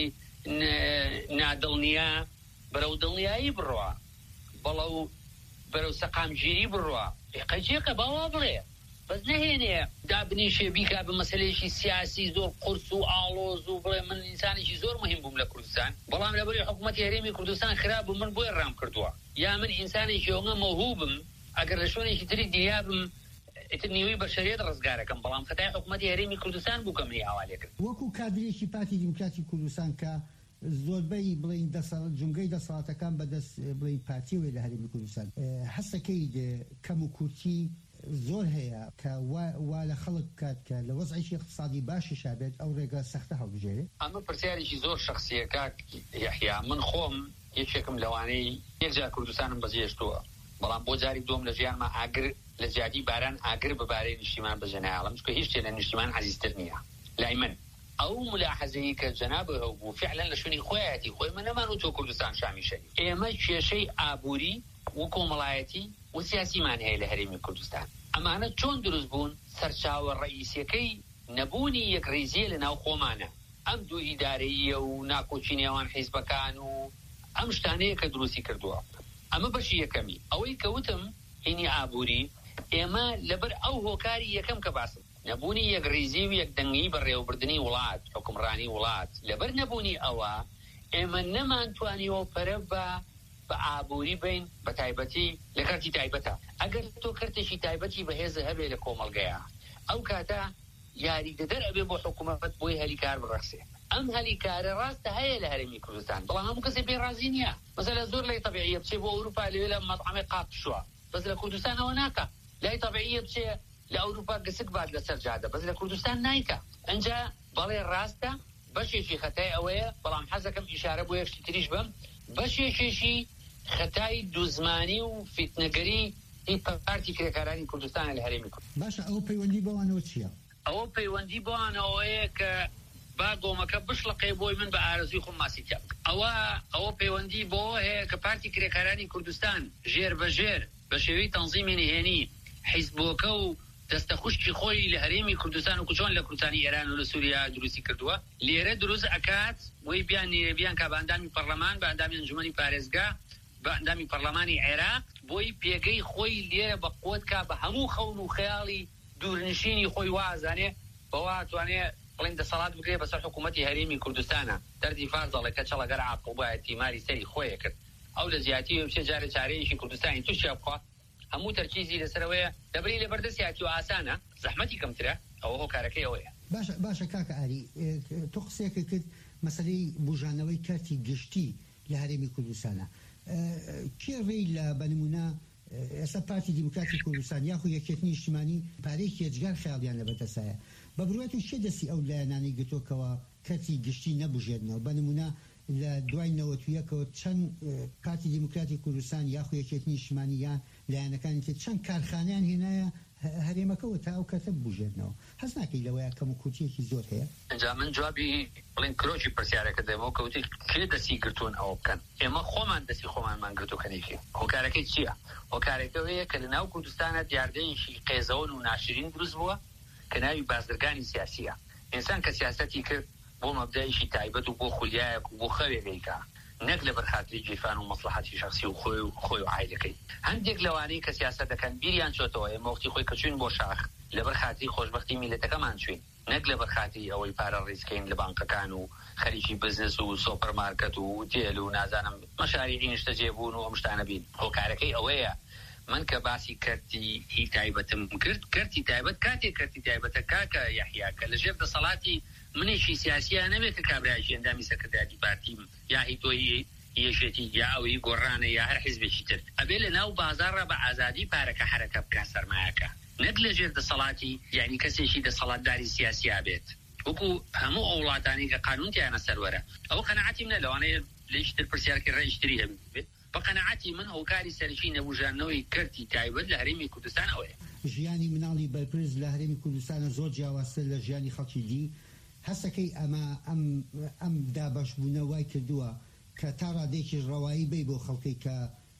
نادڵنیا بەرەو دڵنیایی بڕوە بەڵەو بەرەو سەقامگیری بڕوە قەجێکە باوا بڵێ بەس نەهێنێ دابنیشێ بیکا بە مەسەلەیەکی سیاسی زۆر قورس و ئاڵۆز و بڵێ من ئینسانێکی زۆر مهم بووم لە کوردستان بەڵام لەبەری حکوومەتی هەرێمی کوردستان خراپ بوو من بۆی ڕام کردووە یا من ئینسانێکی ئەوە مەوهوبم ئەگەر لە شوێنێکی تری دیابم ئیتر نیوەی بەشەریەت ڕزگارەکەم بەڵام خەتای حکوومەتی هەرێمی کوردستان بوو کەم هەواڵێ کرد. وەکو کادرێکی پارتی دیموکراتی کوردستان کە زۆربەی بڵین جونگەی دەسەڵاتەکان بەدەست بڵین پارتیوێ لە هەرێمی کوردستان هەستەکەی کەم و کورتی زۆر هەیە کە وا لە خەڵک بکات کە لە وەزعیشی اقتصادی باشی شابێت ئەو ڕێگە سەختە هەڵبژێرێ. ئەمە پرسیارێکی زۆر شخصیە کاک یحیا من خۆم یەکێکم لەوانەی یەکجار کوردستانم بەجێشتووە بەڵام بۆ جاری دوم لە ژیانمە ئاگر لە جیادی باران ئاگر بەبارەی نیشتیمان بەجەنایڵم چکە هیچ شتێ لە نیشتیمان عەزیزتر نییە لای من ئەو ملاحەزەیە کە جەناب هەبوو فعلا لە شوێنی خۆیەتی خۆی من نەمان و تۆ کوردستان شامی شەری ئێمە کێشەی ئابووری و کۆمەڵایەتی و سیاسیمان هەیە لە هەرێمی کوردستان ئەمانە چۆن دروست بوون سەرچاوە ڕئیسیەکەی نەبوونی یەک ڕێزیە لە ناو خۆمانە ئەم دوو ئیدارەیە و ناکۆچی نێوان حیزبەکان و ئەم شتانەیە کە دروستی کردووە ئەمە بەشی یەکەمی ئەوەی کەوتم هینی ئابووری ئێمە لەبەر ئەو هۆکاری یەکەم کە باسم نەبوونی یەک ڕێزی و یەک دەنگی بەڕێوەبردننی وڵات حکومڕانی وڵات لەبەر نەبوونی ئەوە ئێمە نەمانتوانیەوە پەرە بە بە ئابووری بین بە تایبەتی لە کارتی تایبەتە ئەگەر تۆ کردێکی تایبەتی بەهێزە هەبێ لە کۆمەڵگەیە ئەو کاتە یاریدەدەر ئەبێ بۆ حکوومەت بۆی هەلیکار بڕەخسێ ئەم هەلیکارە ڕاستە هەیە لە هەرێمی کوردستان بەڵام هەموو کەسێ پێڕازی نییە مەسەلە زۆر لای تەبیعیە بچێ بۆ ئەوروپا لەوێ لە مەطعەمێ قاپ شووە بەس لە کوردستان ئەوە ناکە لای تەبیعیە بچێ لە ئەوروپا گسک بات لەسەر جادە بەس لە کوردستان نایکە ئەنجا بەڵێ ڕاستە بەشێکی خەتای ئەوەیە بەڵام حەزەکەم ئیشارە بۆ یەکشتی تریش بم بەشێکێکی خەتای دوزمانی و فیتنەگەری هی پارتی کرێکارانی کوردستان لە هەرێمی کورد. باشە ئەو پەیوەندی بەوانەوە چییە؟ ئەوە پەیوەندی بەوانەوەیە کە با گۆمەکە بشڵقێ بۆی من بە ئارەزوی خۆم ماسی تیا ئەوە ئەوە پەیوەندی بۆەوە هەیە کە پارتی کرێکارانی کوردستان ژێر بەژێر بە شێوەی تەنزیمی نهێنی حیزبۆکە و دەستە خوشکی خۆی لە هەرێمی کوردستان و کوچۆن لە کوردستانی ئێران و لە سووریا دروستی کردووە لێرە دروست ئەکات وی بیان نیرەبیان کا بە ئەندامی پەرلەمان بە ئەندامی ئەنجومەنی پارێزگا بە ئەندامی پەرلەمانی عێراق بۆی پێگەی خۆی لێرە بە قوت کا بە هەموو خەون و خەیاڵی دوورنشینی خۆی وازانێ بەوا توانێ بڵین دەسەڵات بگرێ بەسەر حکوومەتی هەرێمی کوردستانە دەردی فاز دەڵێ کە چەڵەگەر عاقوبایە تیماری سەری خۆیە کرد ئەو لە زیاتی بچێ جارە چارەیەکی کوردستانی تووشی بخوا هەموو تەرکیزی لەسەرەوەیە دەبری لە بەردەستیاتی و ئاسانە زەحمەتی کەمترە ئەوە هۆکارەکەی ئەوەیە. باشە باشە کاکە ئاری تۆ قسێکە کرد مەسەلەی بژانەوەی کارتی گشتی لە هەرێمی کوردستانە کێ ڕێی لە بەنمونە ئێستا پارتی دیموکراتی کوردستان یاخو یەکێتی نیشتیمانی پارەیەکی هێجگار خەیاڵیان لەبەردەستایە بە بڕواتی چێ دەستی ئەو لایەنانی گرتووەکەوە کارتی گشتی نەبژێنەوە بەنمونە لە دوای نەوەتویەکەوە چەند پارتی دیموکراتی کوردستان یاخو یەکێتی نیشتیمانی یان لایەنەکانی تر چەند کارخانیان هێنایە هەرێمەکەەوە تا ئەو کەتە بژێنەوە هەز ناکەی لەوەیە کەم و کوچیەکی زۆر هەیە ئەجا من جوابی بڵین کرۆکی پرسیارەکە دەمەوە کەوتی کێ دەستی گرتوون ئەوە بکەن ئێمە خۆمان دەستی خۆمانمان گرتوکەنێکی هۆکارەکەی چییە؟ هۆکارەکەوەیە کە لە ناو کوردستانە دیاردەیەکی قێزەوەن و ناشرین دروست بووە کە ناوی بازرگانی سیاسیە ئینسان کە سیاسەتی کرد بۆ مەبدایشی تایبەت و بۆ خولیایەک و بۆ خەوێگەیکە نەک لە بەرخاتری جیفان و مەسلحەتی شخصی و خۆی و خۆی و عایلەکەی هەندێک لەوانەی کە سیاسەت دەکەن بیریان چۆتەوە ئێمە وەختی خۆی کە چوین بۆ شاخ لە بەرخاتری خۆشبەختی میلەتەکەمان چوین نەک لە بەرخاتری ئەوەی پارە ڕیزکەین لە بانکەکان و خەریکی بزنس و سۆپەرمارکەت و تێل و نازانم مەشاریعی نیشتە جێبوون و ئەم شتانە بین هۆکارەکەی ئەوەیە من کە باسی کەرتی هی تایبەتم کرد کەرتی تایبەت کاتێک کەرتی تایبەتە کاکە یەحیا کە لەژێر دەسەڵاتی منێکی سیاسیە نەبێت کە کابرایشی ئەندامی سەکرتایەتی پارتیم یا هی تۆی یەشێتی یا ئەوەی گۆڕانە یا هەر حیزبێکی تر ئەبێ لە ناو بازاڕە بە ئازادی پارەکە حرەکە بکە سەرمایەکە نەک لەژێر دەسەڵاتی یعنی کەسێکی دەسەڵاتداری سیاسیا بێت وەکو هەموو ئەو وڵاتانی کە قانونتیانە سەروەرە ئەوە قەنەعەتی منە لەوانەیە لێشتر پرسیارکە ڕێیشتری هەبێت بە قەنەعەتی من هۆکاری سەرەکی نەبوژانەوەی کەرتی تایبەت لە هەرێمی کوردستان ئەوەیە ژیانی مناڵی بەرپرس لە هەرێمی کوردستانە زۆر جیاوازتر لە ژیانی خەڵکی دی هەستەکەی ئەمە ئەم ئەم دابەشبوونەوەی کردووە کە تا ڕادێکی ڕەوایی بێ بۆ خەڵکی کە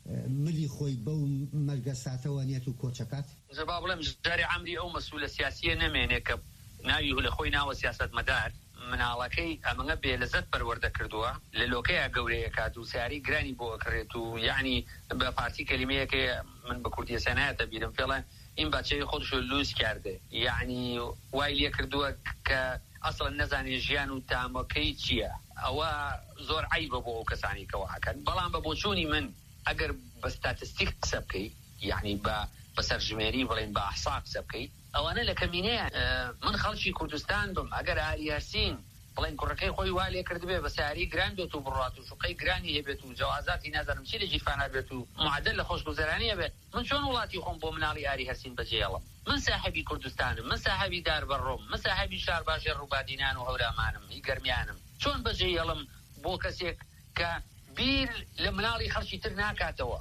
ملی خۆی بەو مەرگە ساتەوانێت و کۆچەکات زەبا بڵێم جارێ عەمری ئەو مەسوولە سیاسیە نەمێنێ کە ناوی لە خۆی ناوە سیاسەتمەدار مناڵەکەی ئەمەngە بێلەزەت پەروەردە کردووە لە لۆکەیە گەورەیە کات و سیاری گرانی بۆ ئەکرێت و یعنی بە پارتی کەلیمەیەکە من بە کوردی سەنایەتە بیرم فێڵەن این بچه خودشو لوس کرده یعنی وای لێ کردووە کە ئەسڵ نەزانێ ژیان و تامەکەی چییە ئەوە زۆر عیبە بۆ ئەو کەسانی کەواکەن بەڵام بە بۆچوونی من ئەگەر بە ستاتستیک قسە بکەیت یعنی بە بەسەرژمێری بڵێن بە ئەحسا قسە بکەیت ئەوانە لە کەمینەیە من خەڵکی کوردستان بم ئەگەر ئاریاسین بڵێن کوڕەکەی خۆی وا لێ کردبێ بە سیاری گران بێت و بڕات و شوقەی گرانی هەبێت و جوازاتی نازانم چی لە جیفانە بێت و معدل لە خۆشگوزەرانیە بێت من چۆن وڵاتی خۆم بۆ مناڵی ئاری هەرسین بەجێڵم من ساحەبی کوردستانم من ساحەبی داربەڕۆم من ساحەبی شار باشێر ڕووبادینان و هەورامانم هی گەرمیانم چۆن بەجێڵم بۆ کەسێک کە بیر لە مناڵی خەڵکی تر ناکاتەوە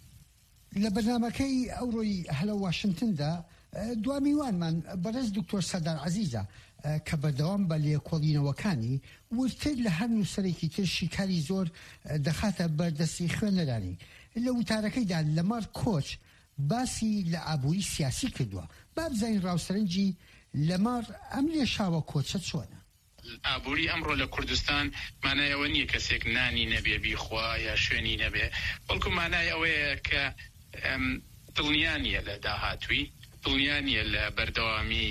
لە بەرنامەکەی ئەوڕۆی هەلە واشنگتندا دوامیوانمان بەڕێز دکتۆر سەردار عەزیزە کە بەردەوام بە لێکۆڵینەوەکانی ورتر لە هەر نووسەرێکی تر شیکاری زۆر دەخاتە بەردەستی خوێنەرانی لە وتارەکەیدا لەمەڕ کۆچ باسی لە ئابووری سیاسی کردووە با بزانین ڕاوسەرنجی لەمەڕ ئەم لێشاوە کۆچە چۆنە ئابووری ئەمڕۆ لە کوردستان مانایەوە نییە کەسێک نانی نەبێ بیخوا یا شوێنی نەبێ بەڵکو مانای ئەوەیە کە دڵنیانیە لە داهاتووی دڵنیانیە لە بەردەوامی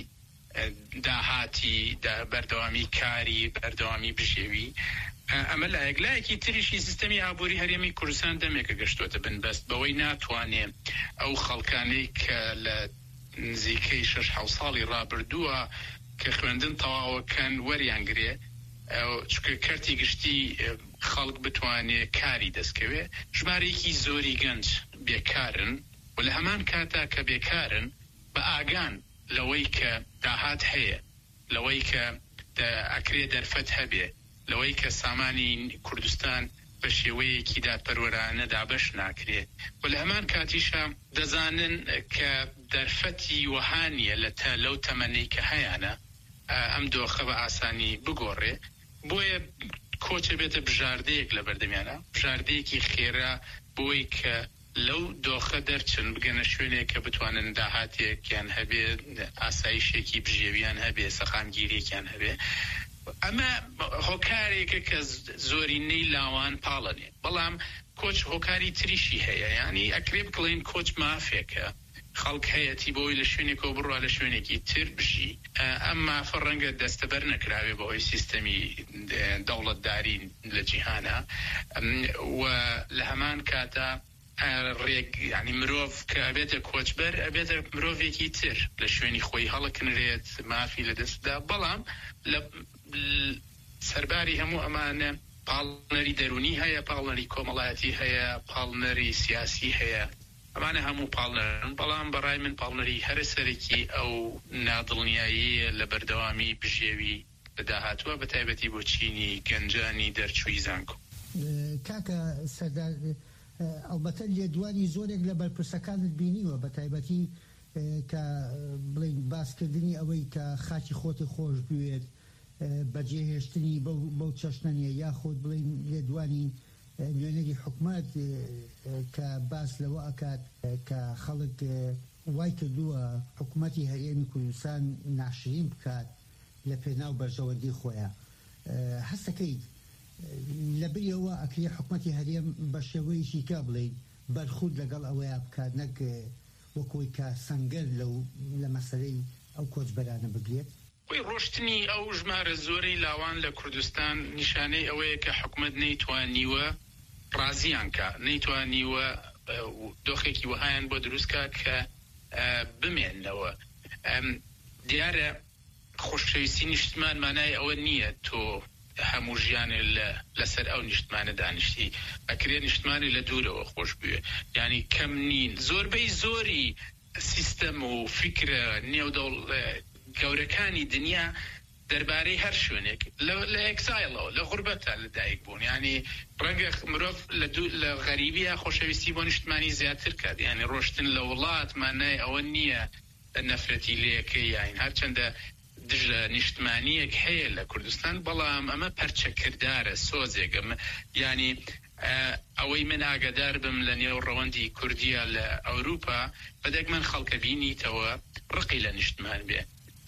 داهاتی بەردەوامی کاری بەردەوامی بژێوی ئەمە لایەکلایەکی تریشی سیستەمی ئابووری هەرێمی کوردستان دەمێکە گەشتوتە بنبەست بەوەی ناتوانێت ئەو خەڵکانەی کە لە نزیکەی شەش حەوت ساڵی ڕابردووە کە خوێندن تەواوەکەن وەریانگرێ چکە کەرتی گشتی خەڵک بتوانێت کاری دەستکەوێ ژمارەیەکی زۆری گەنج بێکارن و لە هەمان کاتا کە بێکارن بە ئاگان لەوەی کە داهات هەیە لەوەی کە ئەکرێ دەرفەت هەبێ لەوەی کە سامانی کوردستان بە شێوەیەکی دادپەروەرانە دابەش ناکرێت و لە هەمان کاتیشە دەزانن کە دەرفەتی وەهانیە لە لەو تەمەنەی کە هەیەە ئەم دۆخە بە ئاسانی بگۆڕێ بۆیە کۆچە بێتە بژاردەیەک لە بەردەمیانە بژاردەیەکی خێرا بۆی کە لەو دۆخە دەرچن بگەنە شوێنێک کە بتوانن داهاتێکیان هەبێ ئاسایشێکی بژێویان هەبێ سەخامگیریێکیان هەبێ ئەمە هۆکارێکە کە زۆرینەی لاوان پاڵەنێ بەڵام کۆچ هۆکاری تریشی هەیە ینی ئەکرێ بکڵین کۆچ مافێکە خەڵک هەیەتی بۆی لە شوێنێکەوە بڕوا لە شوێنێکی تر بژی ئەم مافە ڕەنگە دەستەبەر نەکراوێ بەهۆی سیستەمی دەوڵەتداری لە جیهانە و لە هەمان کاتە ڕێک ینی مرۆڤ کە ئەبێتە کۆچبەر ئەبێتە مرۆڤێکی تر لە شوێنی خۆی هەڵەکنرێت مافی لە دەستدا بەڵام لە سەرباری هەموو ئەمانە پاڵنەری دەرونی هەیە پاڵنەری کۆمەڵایەتی هەیە پاڵنەری سیاسی هەیە ئەمانە هەموو پاڵنەرن بەڵام بەڕای من پاڵنەری هەرە سەرەکی ئەو نادڵنیایی لە بەردەوامی بژێوی بەداهاتووە بە تایبەتی بۆ چینی گەنجانی دەرچووی زانکۆ کاکە سەردار ئەڵبەتە لێدوانی زۆرێک لە بەرپرسەکانت بینیوە بە تایبەتی کە بڵین باسکردنی ئەوەی کە خاکی خۆتی خۆش بوێت بەجێهێشتنی بەو چەشنەنیە یاخۆت بڵین لێدوانی نوێنەری حکومەت کە باس لەوە ئەکات کە خەڵک وای کردووە حکوومەتی هەرێمی کوردستان ناشرین بکات لە پێناو بەرژەوەندی خۆیان هەستەکەیت لەبەرەوە ئەکری حکوومەتی هەرێم بە شێوەیەکی کە بڵین بەرخورد لەگەڵ ئەوەیە بکات نەک وەکوی کە سەنگەر لەو لە مەسەلەی ئەو کۆچبەرانە بگرێت وی ڕۆشتنی ئەو ژمارە زۆرەی لاوان لە کوردستان نیشانەی ئەوەیە کە حکوومەت نەیتوانیوە ڕازیان کە نەیتوانیوە دۆخێکی وەهایان بۆ دروستکە کە بمێننەوە دیارە خۆشەویستی نیشتمان مانای ئەوە نییە تۆ هەموو ژیانێ لەسەر ئەو نیشتمانە دانیشتی ئەکرێ نیشتمانی لە دوورەوە خۆش بوێ یعنی کەم نین زۆربەی زۆری سیستەم و فکرە نێودەوڵ گەورەکانی دنیا دەربارەی هەر شوێنێک لە ئەکسایلەوە لە غوربەتە لەدایک بوون ینی ڕەنگە مرۆڤ لە غەریبیە خۆشەویستی بۆ نیشتمانی زیاتر کات یعنی ڕۆشتن لە وڵات مانای ئەوە نییە نەفرەتی لێەکەی یاین هەرچەندە دژە نیشتمانیەک هەیە لە کوردستان بەڵام ئەمە پەرچەکردارە سۆزێکم ینی ئەوەی من ئاگادار بم لە نێو ڕەوەندی کوردیە لە ئەوروپا بەدەک من خەڵکە بینیتەوە ڕقی لە نیشتمان بێ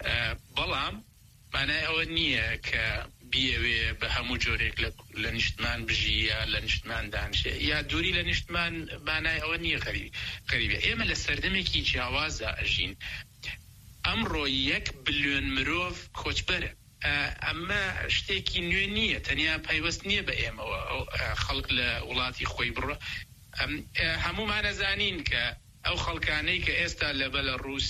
بەڵام مانای ئەوە نییە کە بیەوێ بە هەموو جۆرێک لە نیشتمان بژی یا لە نیشتمان دانشێ یا دووری لە نیشتمان مانای ئەوە نییە غەریبە ئێمە لە سەردەمێکی جیاوازە ئەژین ئەمڕۆ یەک بلیۆن مرۆڤ کۆچبەرە ئەمە شتێکی نوێ نییە تەنیا پەیوەست نییە بە ئێمەوە خەڵک لە وڵاتی خۆی بڕۆ هەمومانەزانین کە ئەو خەڵکانەی کە ئێستا لە بەلەڕووس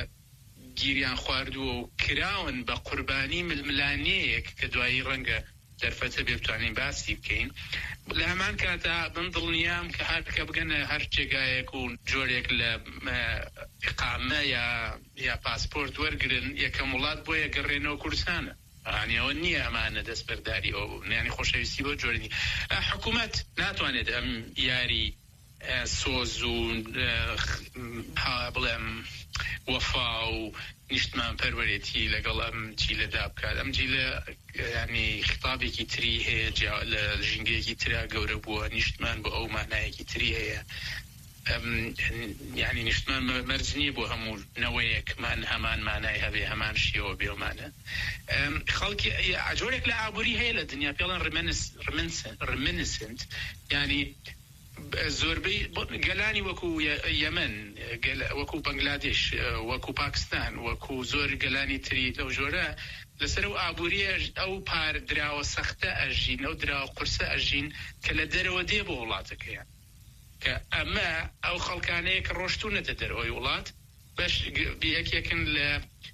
گیریان خواردووە و کراون بە قوربانی ململانەیەک کە دوایی ڕەنگە دەرفەتە بێ بتوانین باسی بکەین لە هەمان کاتا من دڵنیام کە هەر کە بگەنە هەر جێگایەک و جۆرێک لە ئیقامە یا یا پاسپۆرت وەرگرن یەکەم وڵات بۆ یەگەڕێنەوە کوردستانە ئەوە نییە ئەمانە دەستبەرداری ئەو نانی خۆشەویستی بۆ جۆرنی حکوومەت ناتوانێت ئەم یاری سۆز و بڵێم وەفا و نیشتمان پەروەرێتی لەگەڵ ئەم چی لەدا بکات ئەم جی لە ینی خطابێکی تری هەیە لە ژینگەیەکی ترا گەورە بووە نیشتمان بۆ ئەو مانایەکی تری هەیە ینی نیشتمان مەرج نییە بۆ هەموو نەوەیەکمان هەمان مانای هەبێ هەمان شیەوە بێومانە خەڵکی جۆرێک لە ئابووری هەیە لە دنیا پێڵەن ڕمنسنت ینی زۆربەی گەلانی وەکو یەمەن وەکو بەنگلادێش وەکو پاکستان وەکو زۆر گەلانی تری لەو ژۆرە لەسەر و ئابووریە ئەو پار دراوە سەختە ئەژین ئەو دراوە قورسە ئەژین کە لە دەرەوە دێ بۆ وڵاتەکەیان کە ئەمە ئەو خەڵکانەیە کە ڕۆشتونەتە دەرەوەی وڵات بەش یەکێکن لە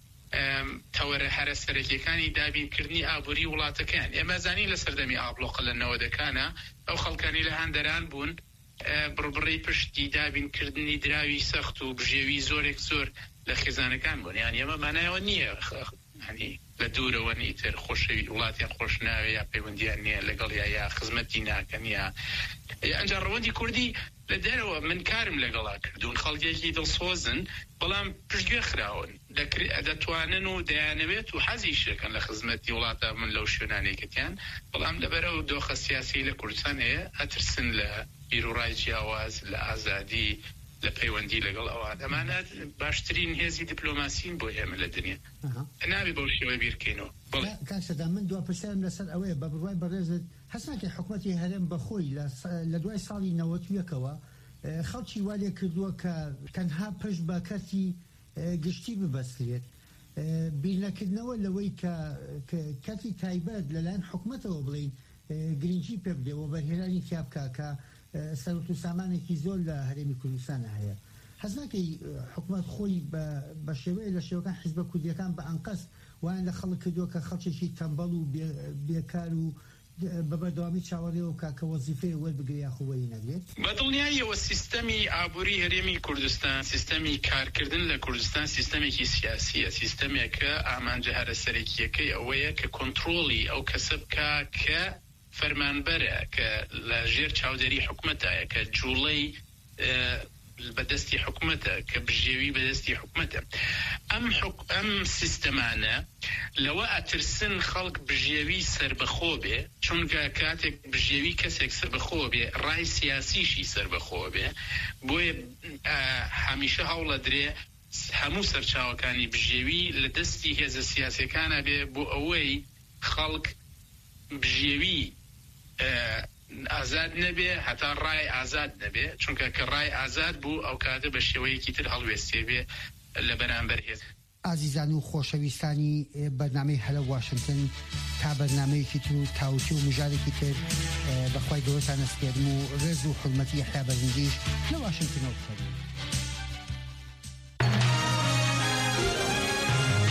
تەوەرە هەرە سەرەکیەکانی دابینکردنی ئابووری وڵاتەکان ئێمە زانین لە سەردەمی ئابلۆقە لە نەوەدەکانە ئەو خەڵکانی لە هەندەران بوون بڕبڕی پشتی دابینکردنی دراوی سەخت و بژێوی زۆرێک زۆر لە خێزانەکان بوون یان ئێمە مانایەوە نییە ینی لە دوورەوە نیتر خۆشەوی وڵاتیان خۆش ناوێ یا پەیوەندیان نییە لەگەڵ یا یا خزمەتی ناکەن یا ئەنجا ڕەوەندی کوردی لە دەرەوە من کارم لەگەڵا کردوون خەڵکێکی دڵسۆزن بەڵام پشتگوێ خراون دەتوانن و دەیانەوێت و حەزی شەکەن لە خزمەتی وڵاتە من لەو شوێنانێکتیان بەڵام لەبەرەوە دۆخە سیاسی لە کوردستان هەیە ئەترسن لە بیرروڕای جیاواز لە ئازادی لە پەیوەندی لەگەڵ ئەوان ئەمانە باشترین هێزی دیپلۆماسین بۆ ئێمە لە دنیا نابێ بەو شێوە بیرکەینەوە کاکسەدا من دوا پرسیارم لەسەر ئەوەیە بە بڕوای بەڕێزت هەستناکە حکوومەتی هەرێم بەخۆی لە دوای ساڵی نەوەتویەکەوە خەڵکی وا لێ کردووە کە تەنها پشت بە کەرتی گشتی ببەسترێت بیرنەکردنەوە لەوەی کە کەرتی تایبەت لەلایەن حکوومەتەوە بڵین گرنگی پێ بدێەوە بەرهێنانی تیا بکا کە سەرۆت و سامانێکی زۆر لە هەرێمی کوردستانە هەیە حەز ناکەی حکوومەت خۆی بە شێوەیە لە شێوەکان حیزبە کوردیەکان بە ئەنقەس وایان لە خەڵک کردووە کە خەڵکێکی تەمبەڵ و بێکار و بەبەردەوامی چاوەڕێەوە کاکە وەزیفەیە وەربگرێ یاخۆوەی نەگرێت بەدڵنیاییەوە سیستەمی ئابووری هەرێمی کوردستان سیستەمی کارکردن لە کوردستان سیستەمێکی سیاسیە سیستەمێکە ئامانجە هەرە سەرەکیەکەی ئەوەیە کە کۆنتڕۆڵی ئەو کەسە بکە کە فەرمانبەرە کە لە ژێر چاودێری حکوومەتایە کە جوڵەی بەدەستی حکومەتە کە بژێوی بەدەستی حکومەتە ئەم ئەم سیستەمانە لەوە ئەترسن خەڵک بژێوی سربەخۆ بێ چونکە کاتێک بژێوی کەسێک سربەخۆ بێ ڕای سیاسیشی سربەخۆ بێ بۆیە هەمیشە هەوڵە درێ هەموو سەرچاوەکانی بژێوی لە دەستی هێزە سیاسەکانە بێ بۆ ئەوەی خەڵک بژێوی ئازاد نەبێ هەتا ڕای ئازاد نەبێ چونکە کە ڕای ئازاد بوو ئەو کاتە بە شێوەیەکی تر هەڵوێستێ بێ لە بەرامبەر هێز. ئازیزان و خۆشەویستانی بەرنامەی هەلە واشنگتن تا بەرنامەیەکی تر و تاوتی و مژارێکی تر بەخوای گەورەتان ئەسپێرم و ڕێز و حورمەتی یەحیا بەرزنجیش لە واشنگتنەوە بخەبێت.